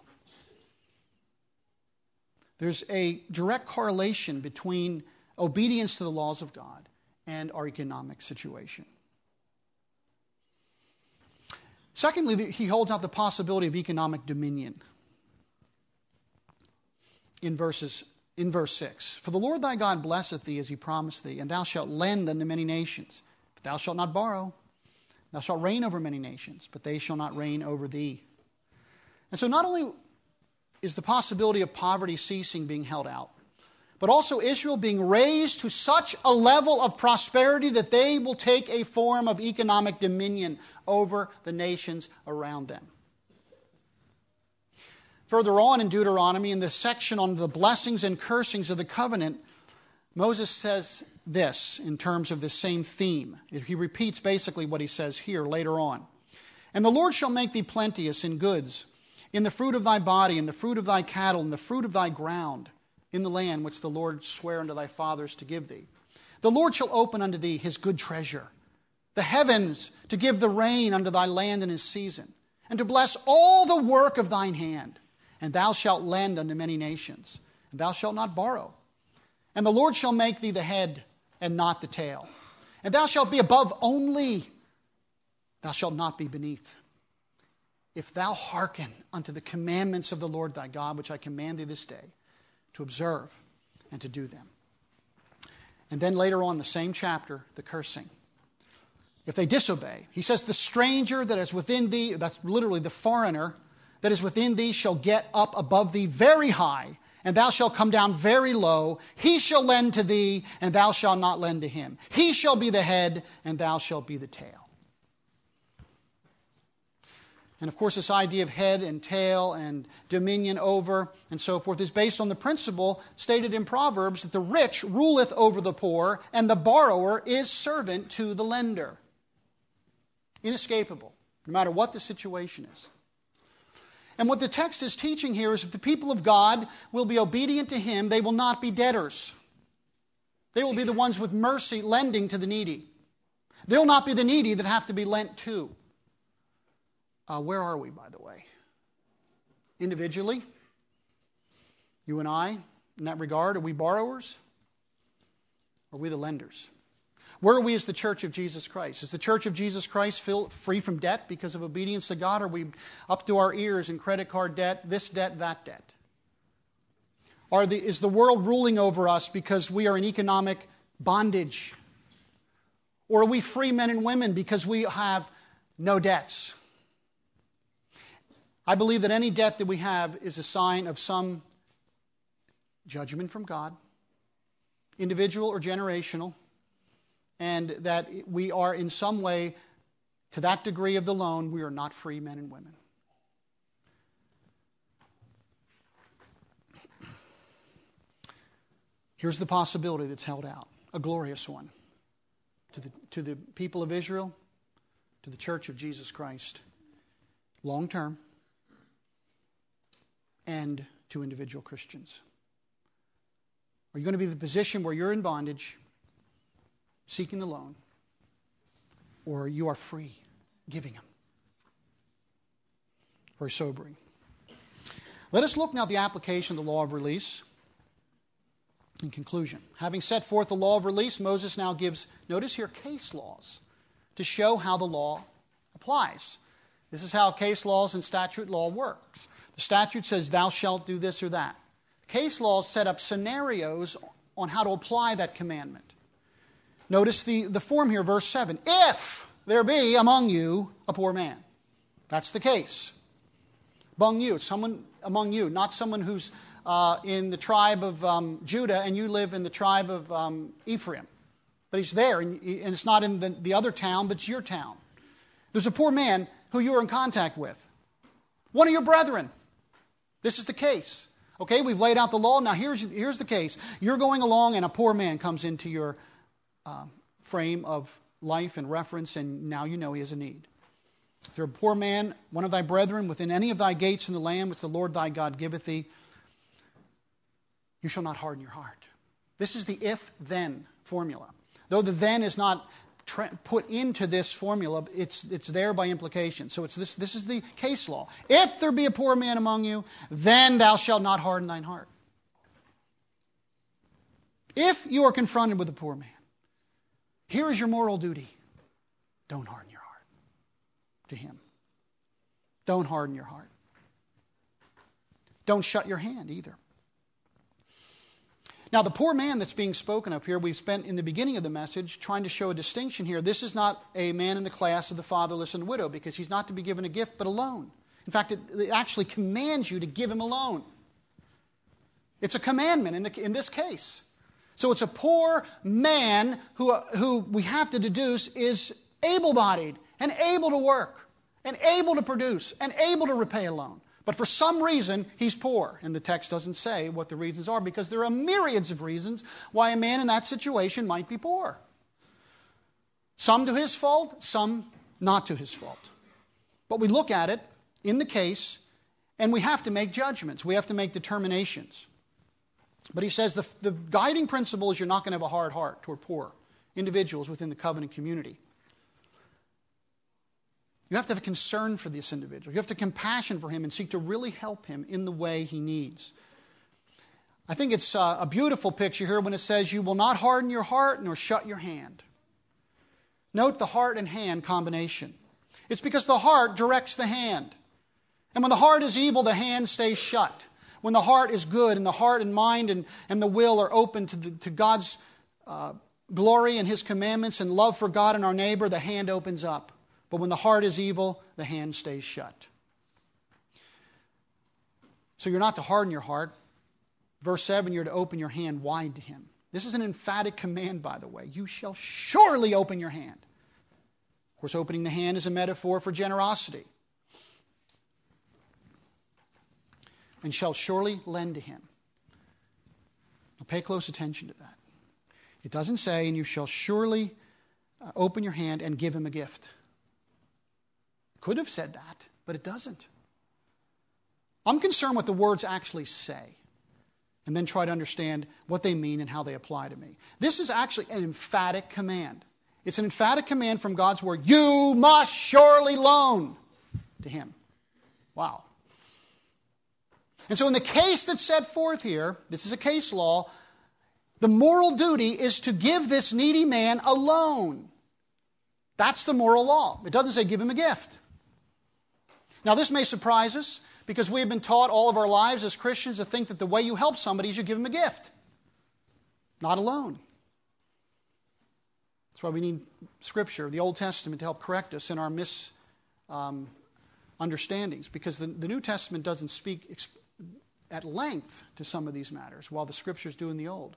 There's a direct correlation between obedience to the laws of God and our economic situation. Secondly, he holds out the possibility of economic dominion. In verses in verse six, for the Lord thy God blesseth thee as he promised thee, and thou shalt lend unto many nations, but thou shalt not borrow. Thou shalt reign over many nations, but they shall not reign over thee. And so not only is the possibility of poverty ceasing being held out, but also Israel being raised to such a level of prosperity that they will take a form of economic dominion over the nations around them. Further on in Deuteronomy, in the section on the blessings and cursings of the covenant, Moses says this in terms of this same theme. He repeats basically what he says here later on. And the Lord shall make thee plenteous in goods, in the fruit of thy body, in the fruit of thy cattle, in the fruit of thy ground, in the land which the Lord sware unto thy fathers to give thee. The Lord shall open unto thee his good treasure, the heavens to give the rain unto thy land in his season, and to bless all the work of thine hand. And thou shalt lend unto many nations, and thou shalt not borrow. And the Lord shall make thee the head and not the tail. And thou shalt be above only, thou shalt not be beneath. If thou hearken unto the commandments of the Lord thy God, which I command thee this day, to observe and to do them. And then later on, the same chapter, the cursing. If they disobey, he says, the stranger that is within thee, that's literally the foreigner, that is within thee shall get up above thee very high, and thou shalt come down very low. He shall lend to thee, and thou shalt not lend to him. He shall be the head, and thou shalt be the tail. And of course, this idea of head and tail and dominion over and so forth is based on the principle stated in Proverbs that the rich ruleth over the poor, and the borrower is servant to the lender. Inescapable, no matter what the situation is. And what the text is teaching here is if the people of God will be obedient to him, they will not be debtors. They will be the ones with mercy lending to the needy. They will not be the needy that have to be lent to. Uh, where are we, by the way? Individually, you and I, in that regard, are we borrowers? Or are we the lenders? Where are we as the Church of Jesus Christ? Is the Church of Jesus Christ feel free from debt because of obedience to God? Or are we up to our ears in credit card debt, this debt, that debt? Are the, is the world ruling over us because we are in economic bondage? Or are we free men and women because we have no debts? I believe that any debt that we have is a sign of some judgment from God, individual or generational, and that we are in some way, to that degree of the loan, we are not free men and women. Here's the possibility that's held out, a glorious one, to the, to the people of Israel, to the Church of Jesus Christ, long term, and to individual Christians. Are you going to be in the position where you're in bondage, seeking the loan, or you are free, giving them? Very sobering. Let us look now at the application of the law of release. In conclusion, having set forth the law of release, Moses now gives, notice here, case laws to show how the law applies. This is how case laws and statute law works. The statute says, thou shalt do this or that. Case laws set up scenarios on how to apply that commandment. Notice the, the form here, verse seven. If there be among you a poor man. That's the case. Among you, someone among you, not someone who's uh, in the tribe of um, Judah and you live in the tribe of um, Ephraim. But he's there, and, and it's not in the, the other town, but it's your town. There's a poor man who you are in contact with. One of your brethren. This is the case. Okay, we've laid out the law. Now here's, here's the case. You're going along and a poor man comes into your uh, frame of life and reference, and now you know he has a need. If you're a poor man, one of thy brethren, within any of thy gates in the land which the Lord thy God giveth thee, you shall not harden your heart. This is the if-then formula. Though the then is not tra- put into this formula, it's, it's there by implication. So it's this, this is the case law. If there be a poor man among you, then thou shalt not harden thine heart. If you are confronted with a poor man, here is your moral duty. Don't harden your heart to him. Don't harden your heart. Don't shut your hand either. Now, the poor man that's being spoken of here, we've spent in the beginning of the message trying to show a distinction here. This is not a man in the class of the fatherless and widow, because he's not to be given a gift but a loan. In fact, it, it actually commands you to give him a loan. It's a commandment in, the, in this case. So it's a poor man who, who we have to deduce is able-bodied and able to work and able to produce and able to repay a loan. But for some reason, he's poor. And the text doesn't say what the reasons are, because there are myriads of reasons why a man in that situation might be poor. Some to his fault, some not to his fault. But we look at it in the case, and we have to make judgments. We have to make determinations. But he says the, the guiding principle is you're not going to have a hard heart toward poor individuals within the covenant community. You have to have a concern for this individual. You have to have compassion for him and seek to really help him in the way he needs. I think it's uh, a beautiful picture here when it says, you will not harden your heart nor shut your hand. Note the heart and hand combination. It's because the heart directs the hand. And when the heart is evil, the hand stays shut. When the heart is good and the heart and mind and, and the will are open to, the, to God's uh, glory and His commandments and love for God and our neighbor, the hand opens up. But when the heart is evil, the hand stays shut. So you're not to harden your heart. Verse seven, you're to open your hand wide to Him. This is an emphatic command, by the way. You shall surely open your hand. Of course, opening the hand is a metaphor for generosity. And shall surely lend to Him. Now pay close attention to that. It doesn't say, and you shall surely open your hand and give Him a gift. Could have said that, but it doesn't. I'm concerned what the words actually say, and then try to understand what they mean and how they apply to me. This is actually an emphatic command. It's an emphatic command from God's word. You must surely loan to Him. Wow. And so in the case that's set forth here, this is a case law, the moral duty is to give this needy man a loan. That's the moral law. It doesn't say give him a gift. Now, this may surprise us because we have been taught all of our lives as Christians to think that the way you help somebody is you give them a gift, not a loan. That's why we need Scripture, the Old Testament, to help correct us in our misunderstandings, um, because the, the New Testament doesn't speak exp- at length to some of these matters, while the Scriptures do in the Old.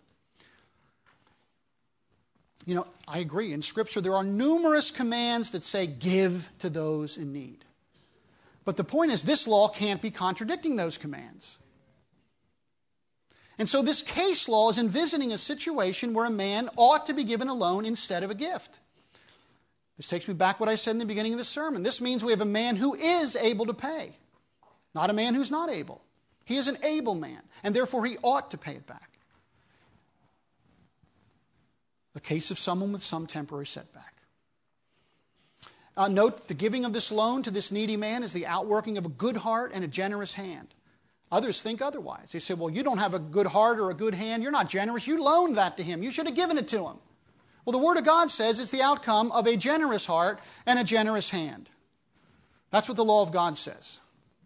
You know, I agree. In Scripture, there are numerous commands that say, give to those in need. But the point is, this law can't be contradicting those commands. And so this case law is envisioning a situation where a man ought to be given a loan instead of a gift. This takes me back to what I said in the beginning of the sermon. This means we have a man who is able to pay, not a man who's not able. He is an able man, and therefore he ought to pay it back. The case of someone with some temporary setback. Uh, note the giving of this loan to this needy man is the outworking of a good heart and a generous hand. Others think otherwise. They say, well, you don't have a good heart or a good hand. You're not generous. You loaned that to him. You should have given it to him. Well, the Word of God says it's the outcome of a generous heart and a generous hand. That's what the law of God says.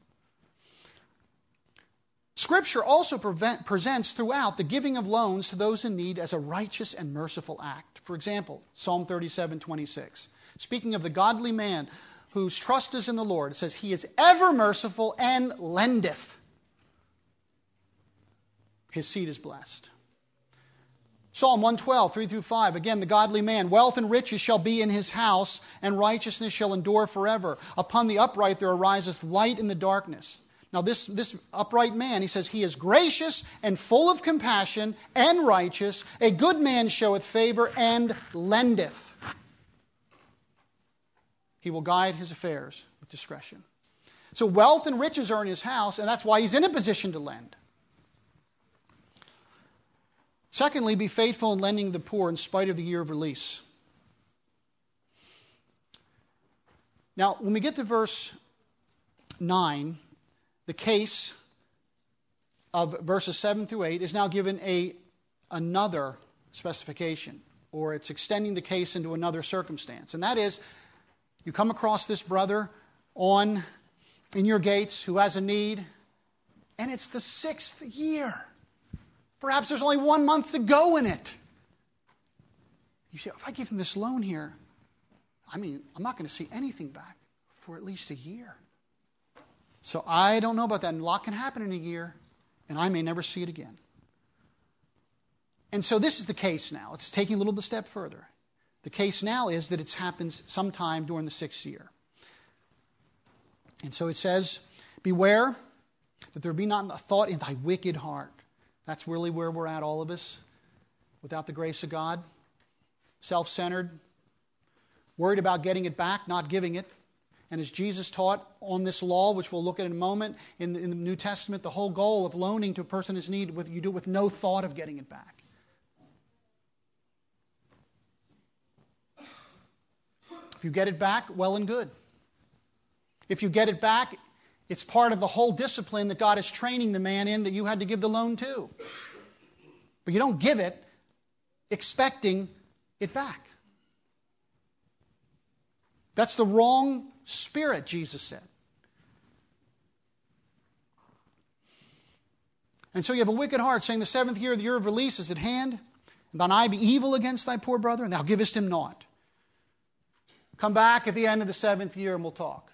Scripture also prevent, presents throughout the giving of loans to those in need as a righteous and merciful act. For example, Psalm thirty-seven twenty-six. Speaking of the godly man whose trust is in the Lord, it says, He is ever merciful and lendeth. His seed is blessed. Psalm one twelve, three through five. Again, the godly man, wealth and riches shall be in his house, and righteousness shall endure forever. Upon the upright there ariseth light in the darkness. Now this, this upright man, he says, he is gracious and full of compassion and righteous. A good man showeth favor and lendeth. He will guide his affairs with discretion. So wealth and riches are in his house, and that's why he's in a position to lend. Secondly, be faithful in lending the poor in spite of the year of release. Now, when we get to verse nine, the case of verses seven through eight is now given a another specification, or it's extending the case into another circumstance. And that is, you come across this brother on in your gates who has a need, and it's the sixth year. Perhaps there's only one month to go in it. You say, if I give him this loan here, I mean, I'm not going to see anything back for at least a year. So I don't know about that. And a lot can happen in a year, and I may never see it again. And so this is the case now. It's taking a little bit step further. The case now is that it happens sometime during the sixth year. And so it says, beware that there be not a thought in thy wicked heart. That's really where we're at, all of us, without the grace of God. Self-centered, worried about getting it back, not giving it. And as Jesus taught on this law, which we'll look at in a moment, in the, in the New Testament, the whole goal of loaning to a person in need, with, you do it with no thought of getting it back. If you get it back, well and good. If you get it back, it's part of the whole discipline that God is training the man in that you had to give the loan to. But you don't give it expecting it back. That's the wrong spirit, Jesus said. And so you have a wicked heart, saying, the seventh year of the year of release is at hand, and thine eye be evil against thy poor brother, and thou givest him naught. Come back at the end of the seventh year and we'll talk.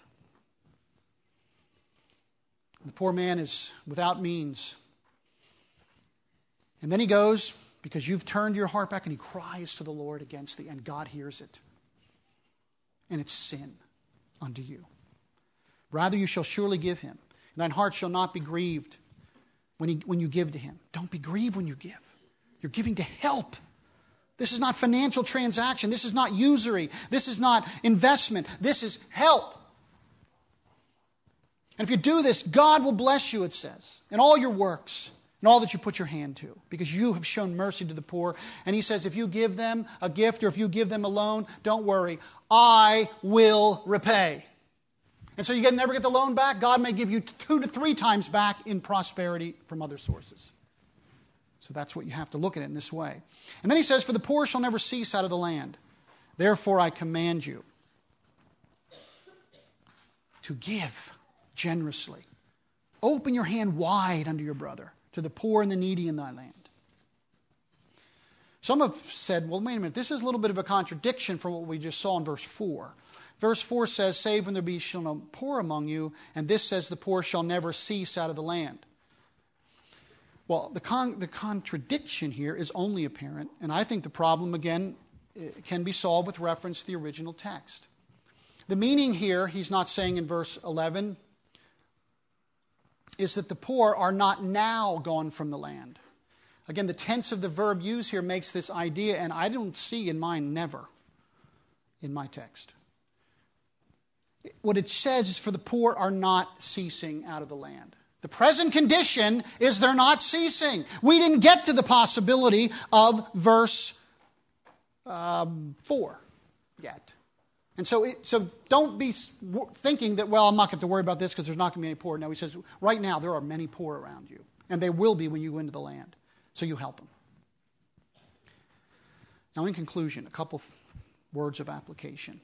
The poor man is without means. And then he goes, because you've turned your heart back, and he cries to the Lord against thee, and God hears it. And it's sin unto you. Rather you shall surely give him, and thine heart shall not be grieved when, he, when you give to him. Don't be grieved when you give. You're giving to help. This is not financial transaction. This is not usury. This is not investment. This is help. And if you do this, God will bless you, it says, in all your works and all that you put your hand to, because you have shown mercy to the poor. And he says, if you give them a gift or if you give them a loan, don't worry. I will repay. And so you never get the loan back. God may give you two to three times back in prosperity from other sources. So that's what you have to look at it in this way. And then he says, for the poor shall never cease out of the land. Therefore I command you to give generously. Open your hand wide unto your brother, to the poor and the needy in thy land. Some have said, well, wait a minute, this is a little bit of a contradiction from what we just saw in verse four. Verse four says, save when there be shall no poor among you, and this says, the poor shall never cease out of the land. Well, the, con- the contradiction here is only apparent, and I think the problem, again, can be solved with reference to the original text. The meaning here, he's not saying in verse eleven, is that the poor are not now gone from the land. Again, the tense of the verb used here makes this idea, and I don't see in mine never in my text. What it says is for the poor are not ceasing out of the land. The present condition is they're not ceasing. We didn't get to the possibility of verse um, four yet. And so, it, so don't be thinking that, well, I'm not going to worry about this because there's not going to be any poor. No, he says, right now there are many poor around you. And they will be when you go into the land. So you help them. Now, in conclusion, a couple words of application.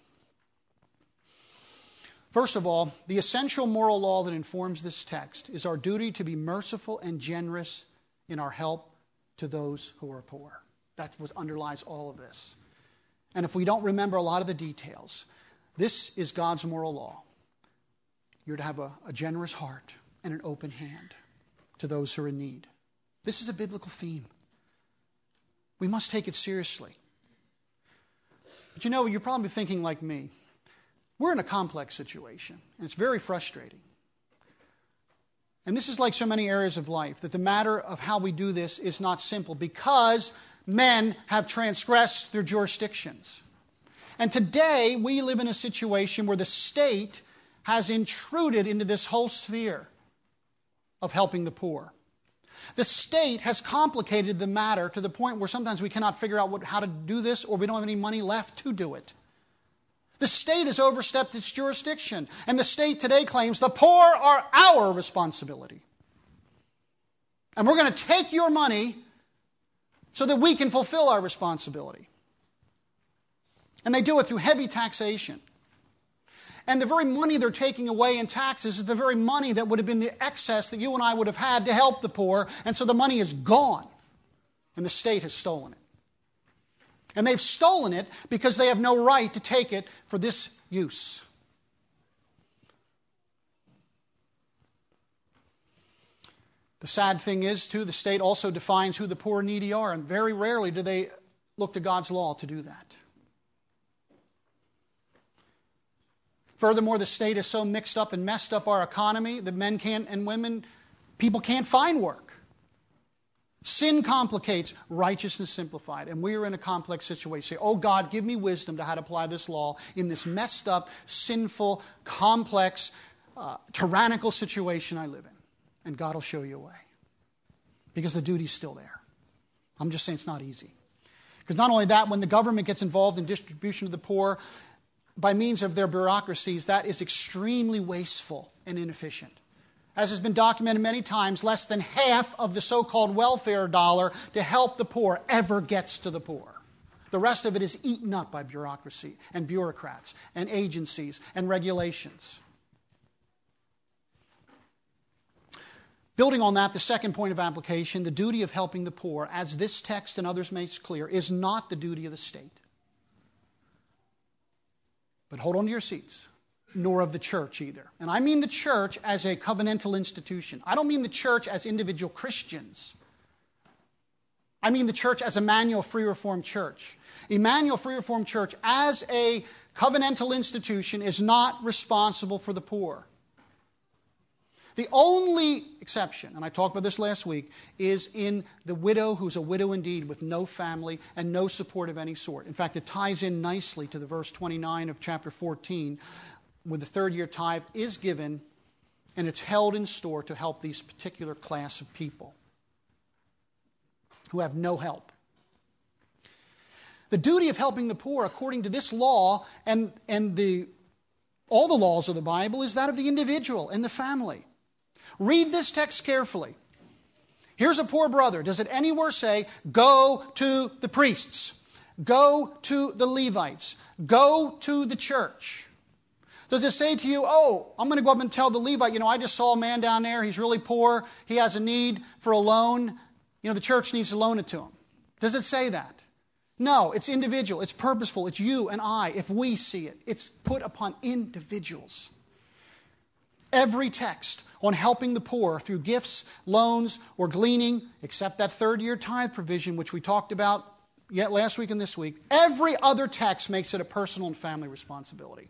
First of all, the essential moral law that informs this text is our duty to be merciful and generous in our help to those who are poor. That's what underlies all of this. And if we don't remember a lot of the details, this is God's moral law. You're to have a, a generous heart and an open hand to those who are in need. This is a biblical theme. We must take it seriously. But you know, you're probably thinking like me. We're in a complex situation, and it's very frustrating. And this is like so many areas of life, that the matter of how we do this is not simple because men have transgressed their jurisdictions. And today we live in a situation where the state has intruded into this whole sphere of helping the poor. The state has complicated the matter to the point where sometimes we cannot figure out what, how to do this, or we don't have any money left to do it. The state has overstepped its jurisdiction, and the state today claims the poor are our responsibility. And we're going to take your money so that we can fulfill our responsibility. And they do it through heavy taxation. And the very money they're taking away in taxes is the very money that would have been the excess that you and I would have had to help the poor. And so the money is gone. And the state has stolen it. And they've stolen it because they have no right to take it for this use. The sad thing is, too, the state also defines who the poor and needy are. And very rarely do they look to God's law to do that. Furthermore, the state is so mixed up and messed up our economy that men can't, and women, people can't find work. Sin complicates, righteousness simplified. And we are in a complex situation. Say, oh God, give me wisdom to how to apply this law in this messed up, sinful, complex, uh, tyrannical situation I live in. And God will show you a way. Because the duty's still there. I'm just saying it's not easy. Because not only that, when the government gets involved in distribution of the poor, by means of their bureaucracies, that is extremely wasteful and inefficient. As has been documented many times, less than half of the so-called welfare dollar to help the poor ever gets to the poor. The rest of it is eaten up by bureaucracy and bureaucrats and agencies and regulations. Building on that, the second point of application, the duty of helping the poor, as this text and others makes clear, is not the duty of the state. But hold on to your seats, nor of the church either. And I mean the church as a covenantal institution. I don't mean the church as individual Christians. I mean the church as Emmanuel Free Reformed Church. Emmanuel Free Reformed Church as a covenantal institution is not responsible for the poor. The only exception, and I talked about this last week, is in the widow who's a widow indeed with no family and no support of any sort. In fact, it ties in nicely to the verse twenty-nine of chapter fourteen, where the third year tithe is given and it's held in store to help these particular class of people who have no help. The duty of helping the poor, according to this law and, and the, all the laws of the Bible, is that of the individual and the family. Read this text carefully. Here's a poor brother. Does it anywhere say, go to the priests, go to the Levites, go to the church? Does it say to you, oh, I'm going to go up and tell the Levite, you know, I just saw a man down there, he's really poor, he has a need for a loan, you know, the church needs to loan it to him? Does it say that? No, it's individual, it's purposeful, it's you and I, if we see it. It's put upon individuals. Every text on helping the poor through gifts, loans, or gleaning, except that third year tithe provision, which we talked about yet last week and this week, every other text makes it a personal and family responsibility.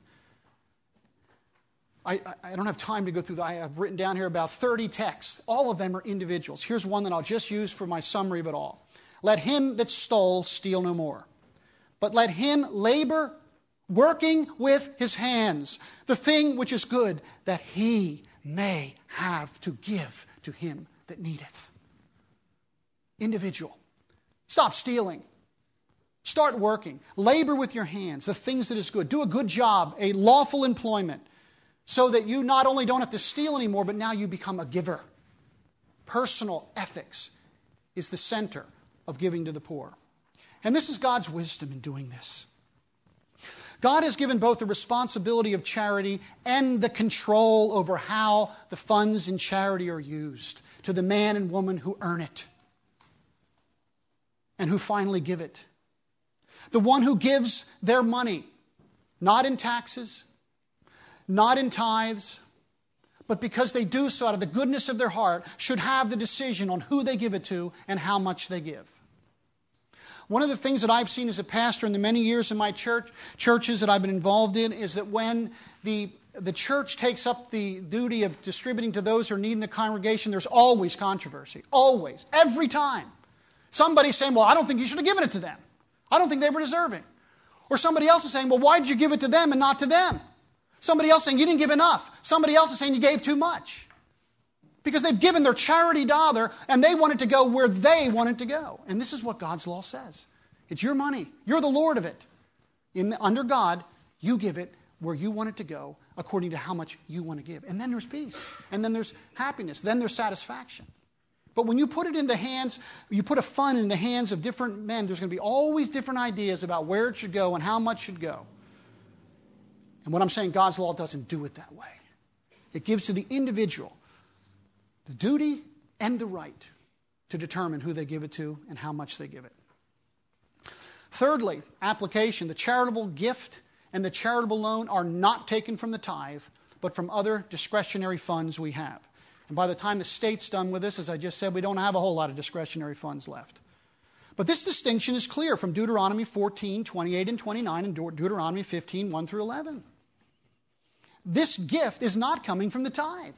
I, I don't have time to go through that. I have written down here about thirty texts. All of them are individuals. Here's one that I'll just use for my summary of it all. Let him that stole steal no more, but let him labor, working with his hands, the thing which is good, that he may have to give to him that needeth. Individual. Stop stealing. Start working. Labor with your hands, the things that is good. Do a good job, a lawful employment, so that you not only don't have to steal anymore, but now you become a giver. Personal ethics is the center of giving to the poor. And this is God's wisdom in doing this. God has given both the responsibility of charity and the control over how the funds in charity are used to the man and woman who earn it and who finally give it. The one who gives their money, not in taxes, not in tithes, but because they do so out of the goodness of their heart, should have the decision on who they give it to and how much they give. One of the things that I've seen as a pastor in the many years in my church, churches that I've been involved in, is that when the the church takes up the duty of distributing to those who are needing the congregation, there's always controversy. Always. Every time. Somebody's saying, well, I don't think you should have given it to them. I don't think they were deserving. Or somebody else is saying, well, why did you give it to them and not to them? Somebody else saying, you didn't give enough. Somebody else is saying, you gave too much. Because they've given their charity dollar and they want it to go where they want it to go. And this is what God's law says. It's your money. You're the Lord of it. In, under God, you give it where you want it to go according to how much you want to give. And then there's peace. And then there's happiness. Then there's satisfaction. But when you put it in the hands, you put a fund in the hands of different men, there's going to be always different ideas about where it should go and how much should go. And what I'm saying, God's law doesn't do it that way. It gives to the individual the duty and the right to determine who they give it to and how much they give it. Thirdly, application. The charitable gift and the charitable loan are not taken from the tithe, but from other discretionary funds we have. And by the time the state's done with this, as I just said, we don't have a whole lot of discretionary funds left. But this distinction is clear from Deuteronomy fourteen, twenty-eight and twenty-nine, and Deuteronomy fifteen, one through eleven. This gift is not coming from the tithe.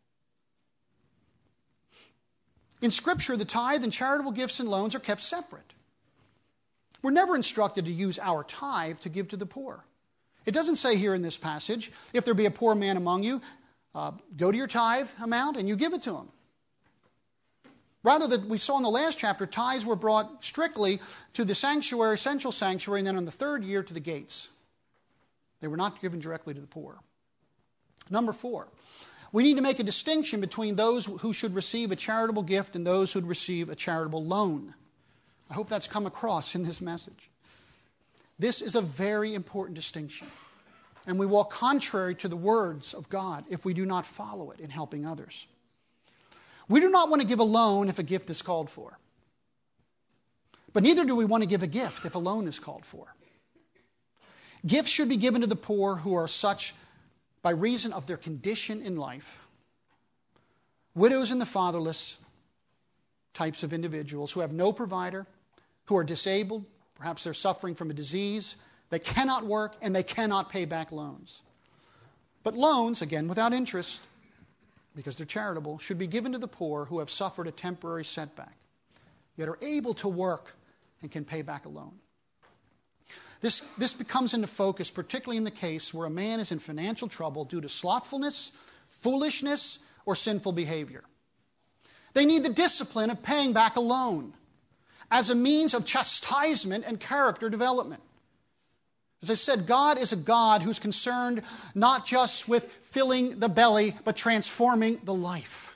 In Scripture, the tithe and charitable gifts and loans are kept separate. We're never instructed to use our tithe to give to the poor. It doesn't say here in this passage, if there be a poor man among you, uh, go to your tithe amount and you give it to him. Rather, that we saw in the last chapter, tithes were brought strictly to the sanctuary, central sanctuary, and then on the third year to the gates. They were not given directly to the poor. Number four, we need to make a distinction between those who should receive a charitable gift and those who would receive a charitable loan. I hope that's come across in this message. This is a very important distinction. And we walk contrary to the words of God if we do not follow it in helping others. We do not want to give a loan if a gift is called for. But neither do we want to give a gift if a loan is called for. Gifts should be given to the poor who are such by reason of their condition in life. Widows and the fatherless types of individuals who have no provider, who are disabled, perhaps they're suffering from a disease, they cannot work and they cannot pay back loans. But loans, again without interest, because they're charitable, should be given to the poor who have suffered a temporary setback, yet are able to work and can pay back a loan. This, this becomes into focus, particularly in the case where a man is in financial trouble due to slothfulness, foolishness, or sinful behavior. They need the discipline of paying back a loan as a means of chastisement and character development. As I said, God is a God who's concerned not just with filling the belly, but transforming the life.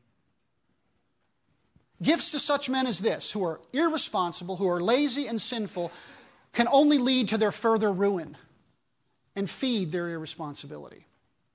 Gifts to such men as this, who are irresponsible, who are lazy and sinful, can only lead to their further ruin and feed their irresponsibility.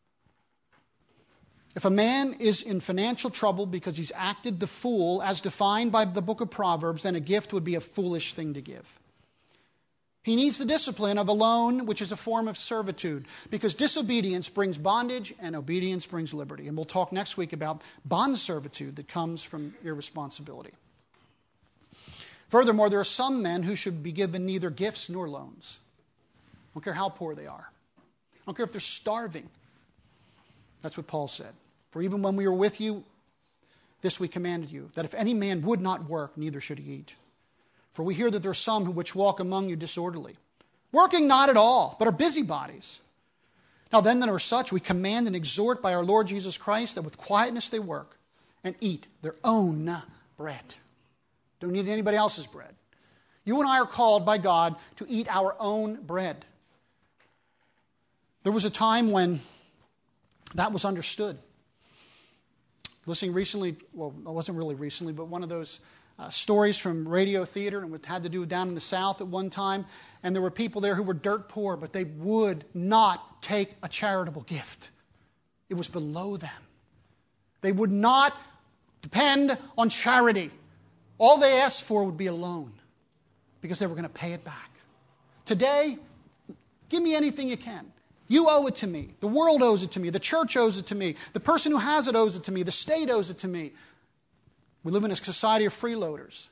If a man is in financial trouble because he's acted the fool, as defined by the book of Proverbs, then a gift would be a foolish thing to give. He needs the discipline of a loan, which is a form of servitude, because disobedience brings bondage and obedience brings liberty. And we'll talk next week about bond servitude that comes from irresponsibility. Furthermore, there are some men who should be given neither gifts nor loans. I don't care how poor they are. I don't care if they're starving. That's what Paul said. For even when we were with you, this we commanded you, that if any man would not work, neither should he eat. For we hear that there are some who which walk among you disorderly, working not at all, but are busybodies. Now then, that are such, we command and exhort by our Lord Jesus Christ that with quietness they work and eat their own bread. Don't need anybody else's bread. You and I are called by God to eat our own bread. There was a time when that was understood. Listening recently, well, it wasn't really recently, but one of those uh, stories from radio theater, and it had to do down in the South at one time, and there were people there who were dirt poor, but they would not take a charitable gift. It was below them. They would not depend on charity. All they asked for would be a loan because they were going to pay it back. Today, give me anything you can. You owe it to me. The world owes it to me. The church owes it to me. The person who has it owes it to me. The state owes it to me. We live in a society of freeloaders.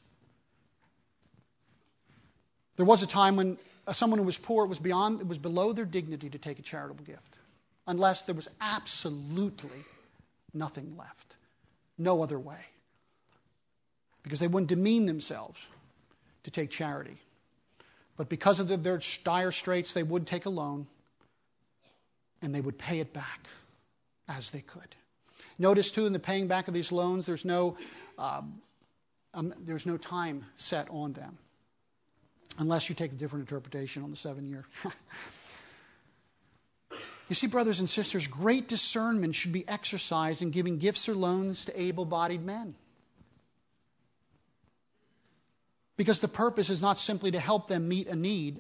There was a time when someone who was poor, it was beyond, it was below their dignity to take a charitable gift. unless there was absolutely nothing left. No other way. Because they wouldn't demean themselves to take charity. But because of their dire straits, they would take a loan and they would pay it back as they could. Notice, too, in the paying back of these loans, there's no, um, um, there's no time set on them. Unless you take a different interpretation on the seven year. You see, brothers and sisters, great discernment should be exercised in giving gifts or loans to able-bodied men. Because the purpose is not simply to help them meet a need,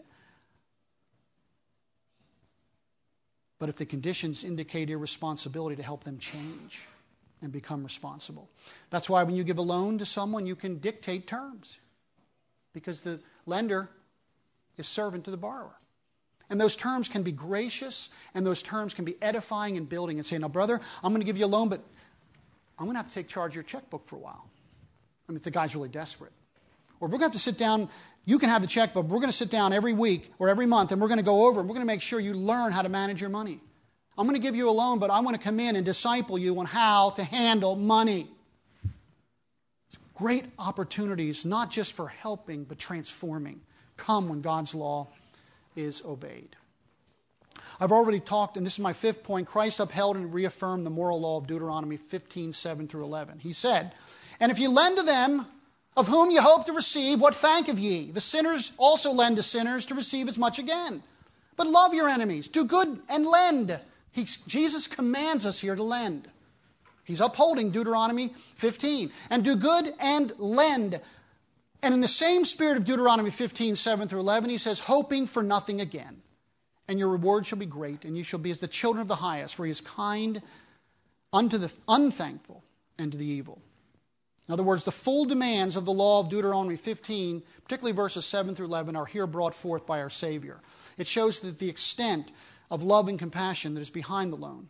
but if the conditions indicate irresponsibility, to help them change and become responsible. That's why when you give a loan to someone, you can dictate terms. Because the lender is servant to the borrower. And those terms can be gracious, and those terms can be edifying and building, and say, now, brother, I'm going to give you a loan, but I'm going to have to take charge of your checkbook for a while. I mean, if the guy's really desperate. Or we're going to have to sit down, you can have the checkbook, but we're going to sit down every week or every month, and we're going to go over, and we're going to make sure you learn how to manage your money. I'm going to give you a loan, but I want to come in and disciple you on how to handle money. Great opportunities, not just for helping, but transforming, come when God's law is obeyed. I've already talked, and this is my fifth point, Christ upheld and reaffirmed the moral law of Deuteronomy fifteen, seven through eleven. He said, and if you lend to them of whom you hope to receive, what thank of ye? The sinners also lend to sinners to receive as much again. But love your enemies, do good and lend. He, Jesus commands us here to lend. He's upholding Deuteronomy fifteen. And do good and lend. And in the same spirit of Deuteronomy fifteen, seven through eleven, he says, hoping for nothing again. And your reward shall be great, and you shall be as the children of the highest, for he is kind unto the unthankful and to the evil. In other words, the full demands of the law of Deuteronomy fifteen, particularly verses seven through eleven, are here brought forth by our Savior. It shows that the extent of love and compassion that is behind the loan.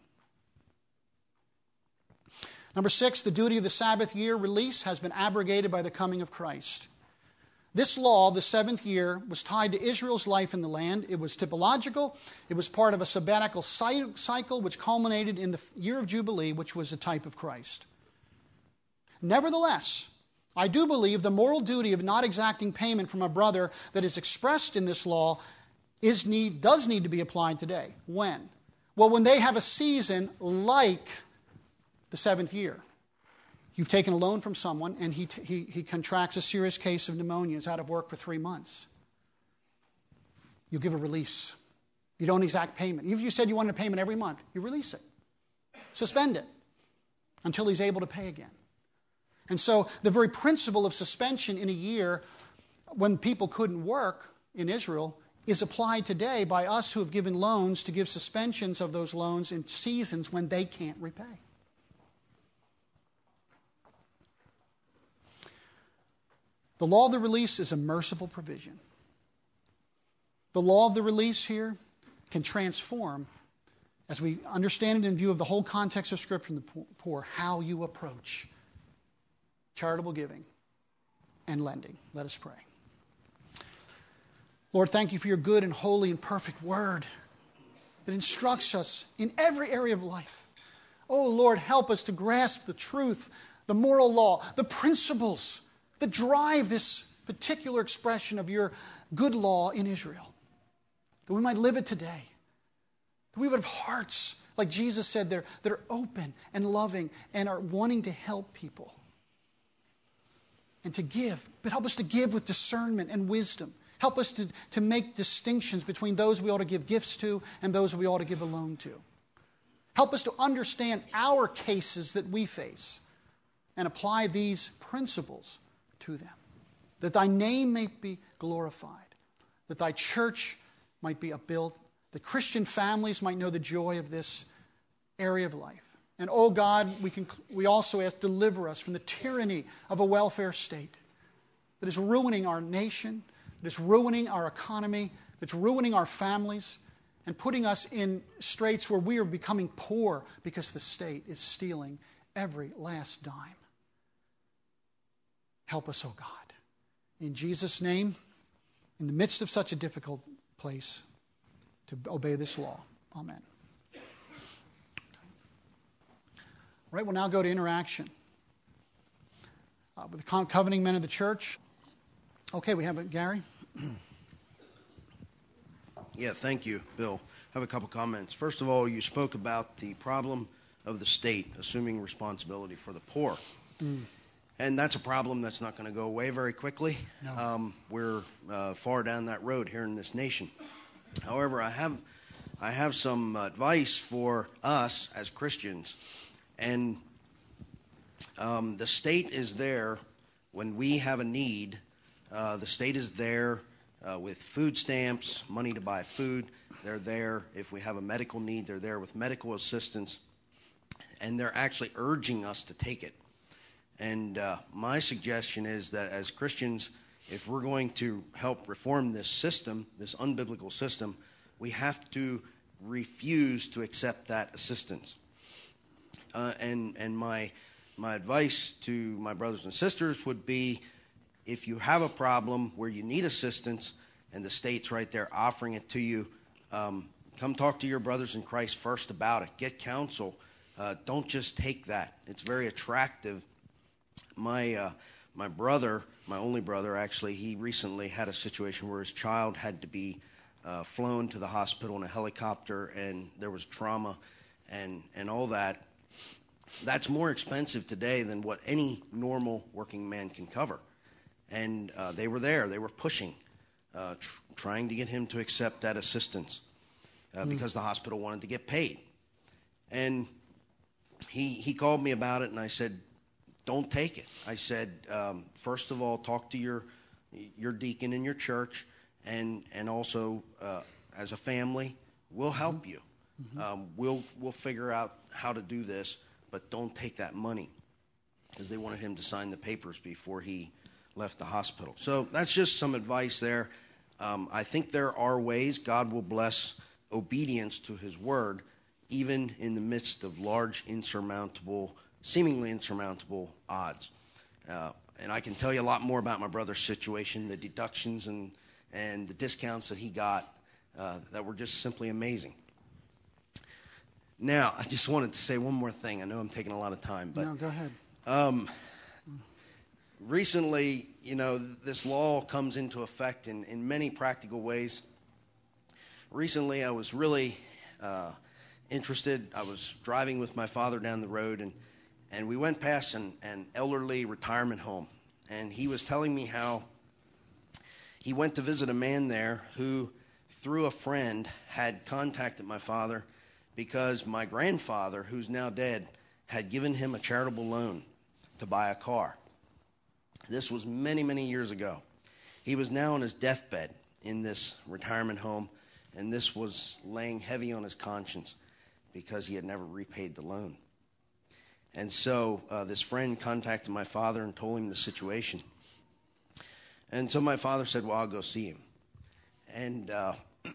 Number six, the duty of the Sabbath year release has been abrogated by the coming of Christ. This law, the seventh year, was tied to Israel's life in the land. It was typological. It was part of a sabbatical cycle which culminated in the year of Jubilee, which was a type of Christ. Nevertheless, I do believe the moral duty of not exacting payment from a brother that is expressed in this law is need, does need to be applied today. When? Well, when they have a season like the seventh year. You've taken a loan from someone, and he, he, he contracts a serious case of pneumonia, is out of work for three months. You give a release. You don't exact payment. Even if you said you wanted a payment every month, you release it. Suspend it until he's able to pay again. And so the very principle of suspension in a year when people couldn't work in Israel is applied today by us who have given loans to give suspensions of those loans in seasons when they can't repay. The law of the release is a merciful provision. The law of the release here can transform, as we understand it in view of the whole context of Scripture and the poor, how you approach charitable giving and lending. Let us pray. Lord, thank you for your good and holy and perfect word that instructs us in every area of life. Oh, Lord, help us to grasp the truth, the moral law, the principles that drive this particular expression of your good law in Israel. That we might live it today. That we would have hearts, like Jesus said there, that are open and loving and are wanting to help people. And to give. But help us to give with discernment and wisdom. Help us to, to make distinctions between those we ought to give gifts to and those we ought to give a loan to. Help us to understand our cases that we face and apply these principles to them, that thy name may be glorified, that thy church might be upbuilt, that Christian families might know the joy of this area of life. And, oh God, we, can, we also ask, deliver us from the tyranny of a welfare state that is ruining our nation, that is ruining our economy, that's ruining our families, and putting us in straits where we are becoming poor because the state is stealing every last dime. Help us, oh God. In Jesus' name, in the midst of such a difficult place, to obey this law. Amen. All right, we'll now go to interaction uh, with the co- covenanting men of the church. Okay, we have it, Gary. Yeah, thank you, Bill. I have a couple comments. First of all, you spoke about the problem of the state assuming responsibility for the poor. Mm. And that's a problem that's not going to go away very quickly. No. Um, we're uh, far down that road here in this nation. However, I have I have some advice for us as Christians. And um, the state is there when we have a need. Uh, the state is there uh, with food stamps, money to buy food. They're there if we have a medical need. They're there with medical assistance. And they're actually urging us to take it. And uh, my suggestion is that as Christians, if we're going to help reform this system, this unbiblical system, we have to refuse to accept that assistance. Uh, and and my my advice to my brothers and sisters would be, if you have a problem where you need assistance and the state's right there offering it to you, um, come talk to your brothers in Christ first about it. Get counsel. Uh, don't just take that. It's very attractive. My uh, my brother, my only brother, actually, he recently had a situation where his child had to be uh, flown to the hospital in a helicopter, and there was trauma and, and all that. That's more expensive today than what any normal working man can cover. And uh, they were there. They were pushing, uh, tr- trying to get him to accept that assistance uh, mm. because the hospital wanted to get paid. And he he called me about it, and I said, don't take it. I said, um, first of all, talk to your your deacon in your church, and and also uh, as a family, we'll help mm-hmm. you. Mm-hmm. Um, we'll we'll figure out how to do this, but don't take that money, because they wanted him to sign the papers before he left the hospital. So that's just some advice there. Um, I think there are ways God will bless obedience to His word, even in the midst of large, insurmountable. seemingly insurmountable odds. Uh, and I can tell you a lot more about my brother's situation, the deductions and, and the discounts that he got uh, that were just simply amazing. Now, I just wanted to say one more thing. I know I'm taking a lot of time, but... No, go ahead. Um, recently, you know, this law comes into effect in, in many practical ways. Recently, I was really uh, interested. I was driving with my father down the road, and And we went past an, an elderly retirement home, and he was telling me how he went to visit a man there who, through a friend, had contacted my father because my grandfather, who's now dead, had given him a charitable loan to buy a car. This was many, many years ago. He was now on his deathbed in this retirement home, and this was laying heavy on his conscience because he had never repaid the loan. And so uh, this friend contacted my father and told him the situation. And so my father said, well, I'll go see him. And uh,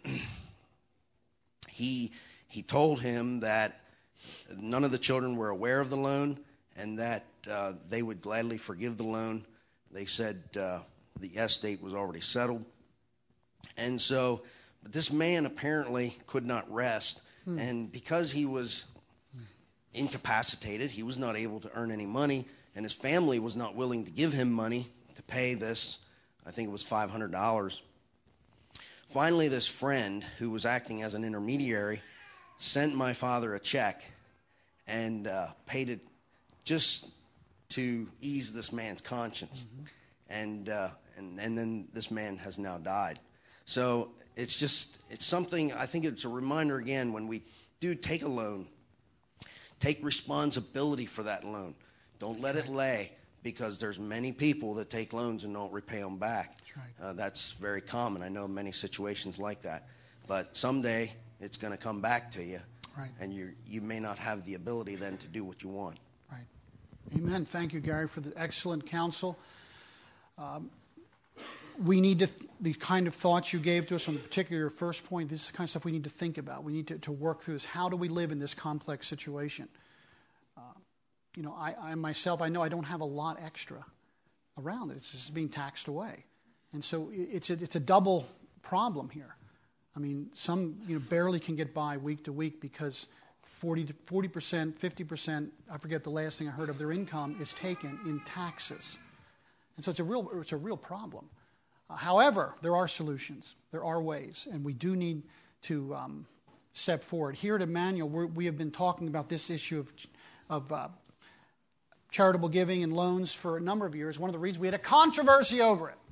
he he told him that none of the children were aware of the loan and that uh, they would gladly forgive the loan. They said uh, the estate was already settled. And so, but this man apparently could not rest. Hmm. And because he was incapacitated, he was not able to earn any money, and his family was not willing to give him money to pay this. I think it was five hundred dollars. Finally, this friend, who was acting as an intermediary, sent my father a check and uh, paid it just to ease this man's conscience. Mm-hmm. And, uh, and and then this man has now died. So it's just, it's something, I think it's a reminder again, when we do take a loan, take responsibility for that loan. Don't let it lay, because there's many people that take loans and don't repay them back. That's right. Uh, that's very common. I know many situations like that. But someday it's going to come back to you, right. and you you may not have the ability then to do what you want. Right. Amen. Thank you, Gary, for the excellent counsel. Um, we need to, th- the kind of thoughts you gave to us on the particular first point, this is the kind of stuff we need to think about. We need to, to work through this. How do we live in this complex situation? Uh, you know, I, I myself, I know I don't have a lot extra around it. It's just being taxed away. And so it's a, it's a double problem here. I mean, some you know barely can get by week to week because forty to forty percent, fifty percent, I forget the last thing I heard of their income is taken in taxes. And so it's a real, it's a real problem. Uh, however, there are solutions. There are ways, and we do need to um, step forward. Here at Emmanuel, we're, we have been talking about this issue of, of uh, charitable giving and loans for a number of years. One of the reasons we had a controversy over it.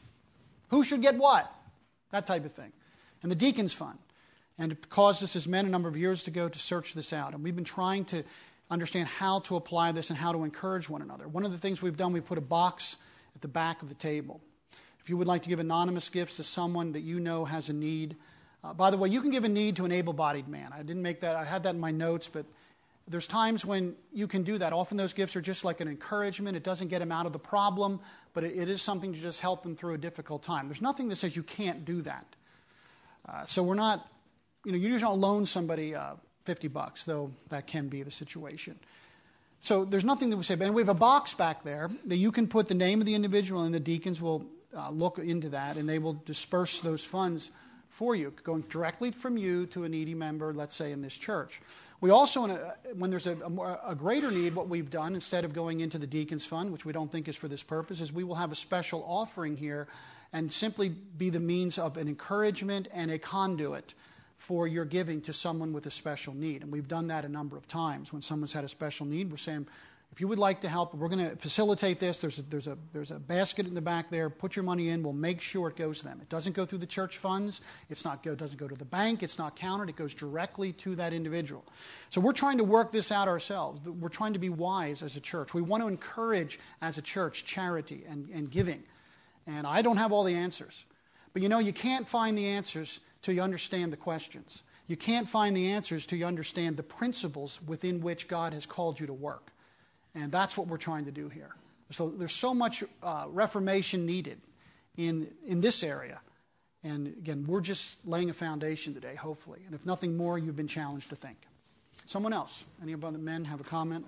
Who should get what? That type of thing. And the Deacons Fund. And it caused us as men a number of years ago to search this out. And we've been trying to understand how to apply this and how to encourage one another. One of the things we've done, we put a box at the back of the table. If you would like to give anonymous gifts to someone that you know has a need. Uh, by the way, you can give a need to an able-bodied man. I didn't make that, I had that in my notes, but there's times when you can do that. Often those gifts are just like an encouragement. It doesn't get them out of the problem, but it, it is something to just help them through a difficult time. There's nothing that says you can't do that. Uh, so we're not, you know, you usually don't loan somebody uh, fifty bucks, though that can be the situation. So there's nothing that we say, but we have a box back there that you can put the name of the individual, and the deacons will uh, look into that, and they will disperse those funds for you, going directly from you to a needy member, let's say in this church. We also, when there's a, a, a greater need, what we've done, instead of going into the Deacons Fund, which we don't think is for this purpose, is we will have a special offering here and simply be the means of an encouragement and a conduit for your giving to someone with a special need. And we've done that a number of times. When someone's had a special need, we're saying, if you would like to help, we're going to facilitate this. There's a, there's a, there's a basket in the back there. Put your money in. We'll make sure it goes to them. It doesn't go through the church funds. It's not go, it doesn't go to the bank. It's not counted. It goes directly to that individual. So we're trying to work this out ourselves. We're trying to be wise as a church. We want to encourage, as a church, charity and, and giving. And I don't have all the answers. But you know, you can't find the answers till you understand the questions. You can't find the answers till you understand the principles within which God has called you to work. And that's what we're trying to do here. So there's so much uh, reformation needed in, in this area. And again, we're just laying a foundation today, hopefully. And if nothing more, you've been challenged to think. Someone else? Any of the men have a comment?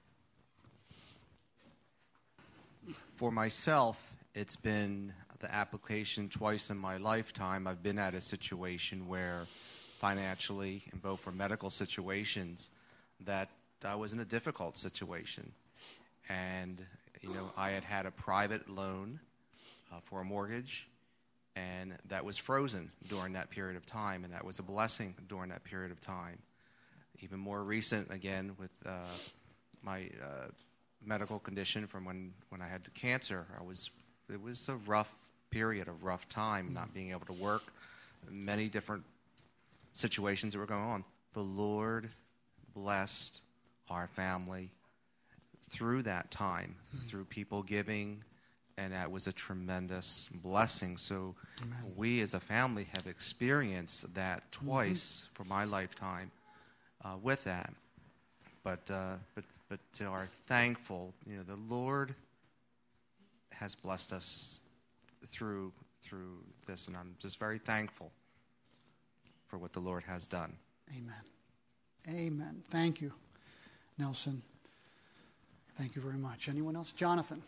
For myself, it's been the application twice in my lifetime. I've been at a situation where financially, and both for medical situations, that I was in a difficult situation. And, you know, I had had a private loan uh, for a mortgage, and that was frozen during that period of time, and that was a blessing during that period of time. Even more recent, again, with uh, my uh, medical condition from when, when I had the cancer, I was it was a rough period, a rough time, not being able to work, many different situations that were going on. The Lord blessed our family through that time, mm-hmm. through people giving, and that was a tremendous blessing. So Amen. We as a family have experienced that twice mm-hmm. for my lifetime uh, with that. But uh, but but are thankful. You know, the Lord has blessed us through through this, and I'm just very thankful for what the Lord has done. Amen. Amen. Thank you, Nelson. Thank you very much. Anyone else? Jonathan.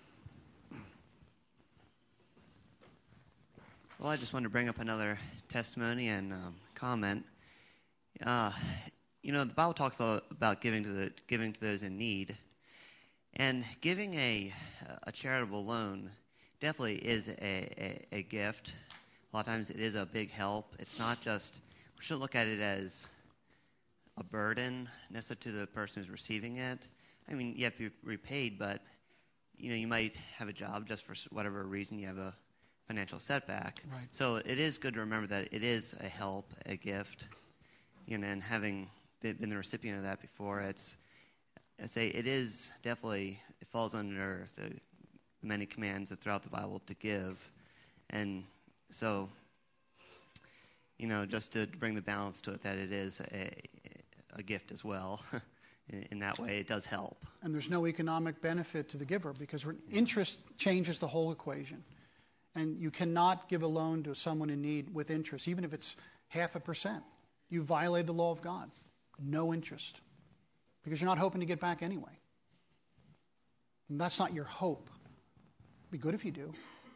Well, I just wanted to bring up another testimony and um, comment. Uh, you know, the Bible talks about giving to the giving to those in need, and giving a a charitable loan definitely is a, a, a gift. A lot of times, it is a big help. It's not just we should look at it as a burden necessarily to the person who's receiving it. I mean, you have to be repaid, but you know, you might have a job just for whatever reason you have a financial setback. Right. So it is good to remember that it is a help, a gift, you know, and having been the recipient of that before, it's, I say it is definitely, it falls under the many commands that throughout the Bible to give. And so, you know, just to bring the balance to it, that it is a, a gift as well. in, in that way, it does help. And there's no economic benefit to the giver because interest changes the whole equation. And you cannot give a loan to someone in need with interest, even if it's half a percent. You violate the law of God. No interest. Because you're not hoping to get back anyway. And that's not your hope. It'd be good if you do.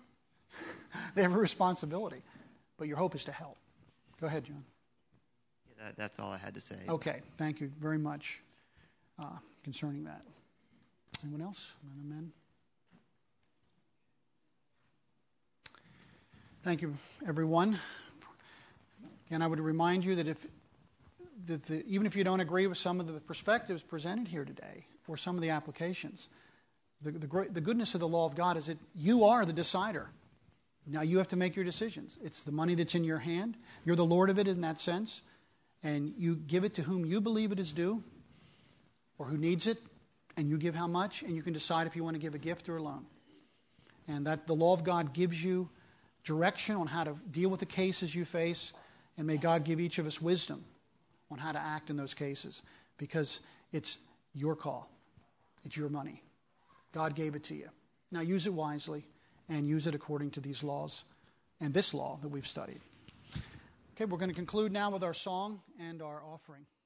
They have a responsibility. But your hope is to help. Go ahead, John. Yeah, That, that's all I had to say. Okay, thank you very much uh, concerning that. Anyone else? Other men? Thank you, everyone. Again, I would remind you that if that the, even if you don't agree with some of the perspectives presented here today, or some of the applications, the, the, great, the goodness of the law of God is that you are the decider. Now you have to make your decisions. It's the money that's in your hand. You're the Lord of it in that sense. And you give it to whom you believe it is due, or who needs it, and you give how much, and you can decide if you want to give a gift or a loan. And that the law of God gives you direction on how to deal with the cases you face, and may God give each of us wisdom on how to act in those cases, because it's your call. It's your money. God gave it to you. Now use it wisely, and use it according to these laws and this law that we've studied. Okay, we're going to conclude now with our song and our offering.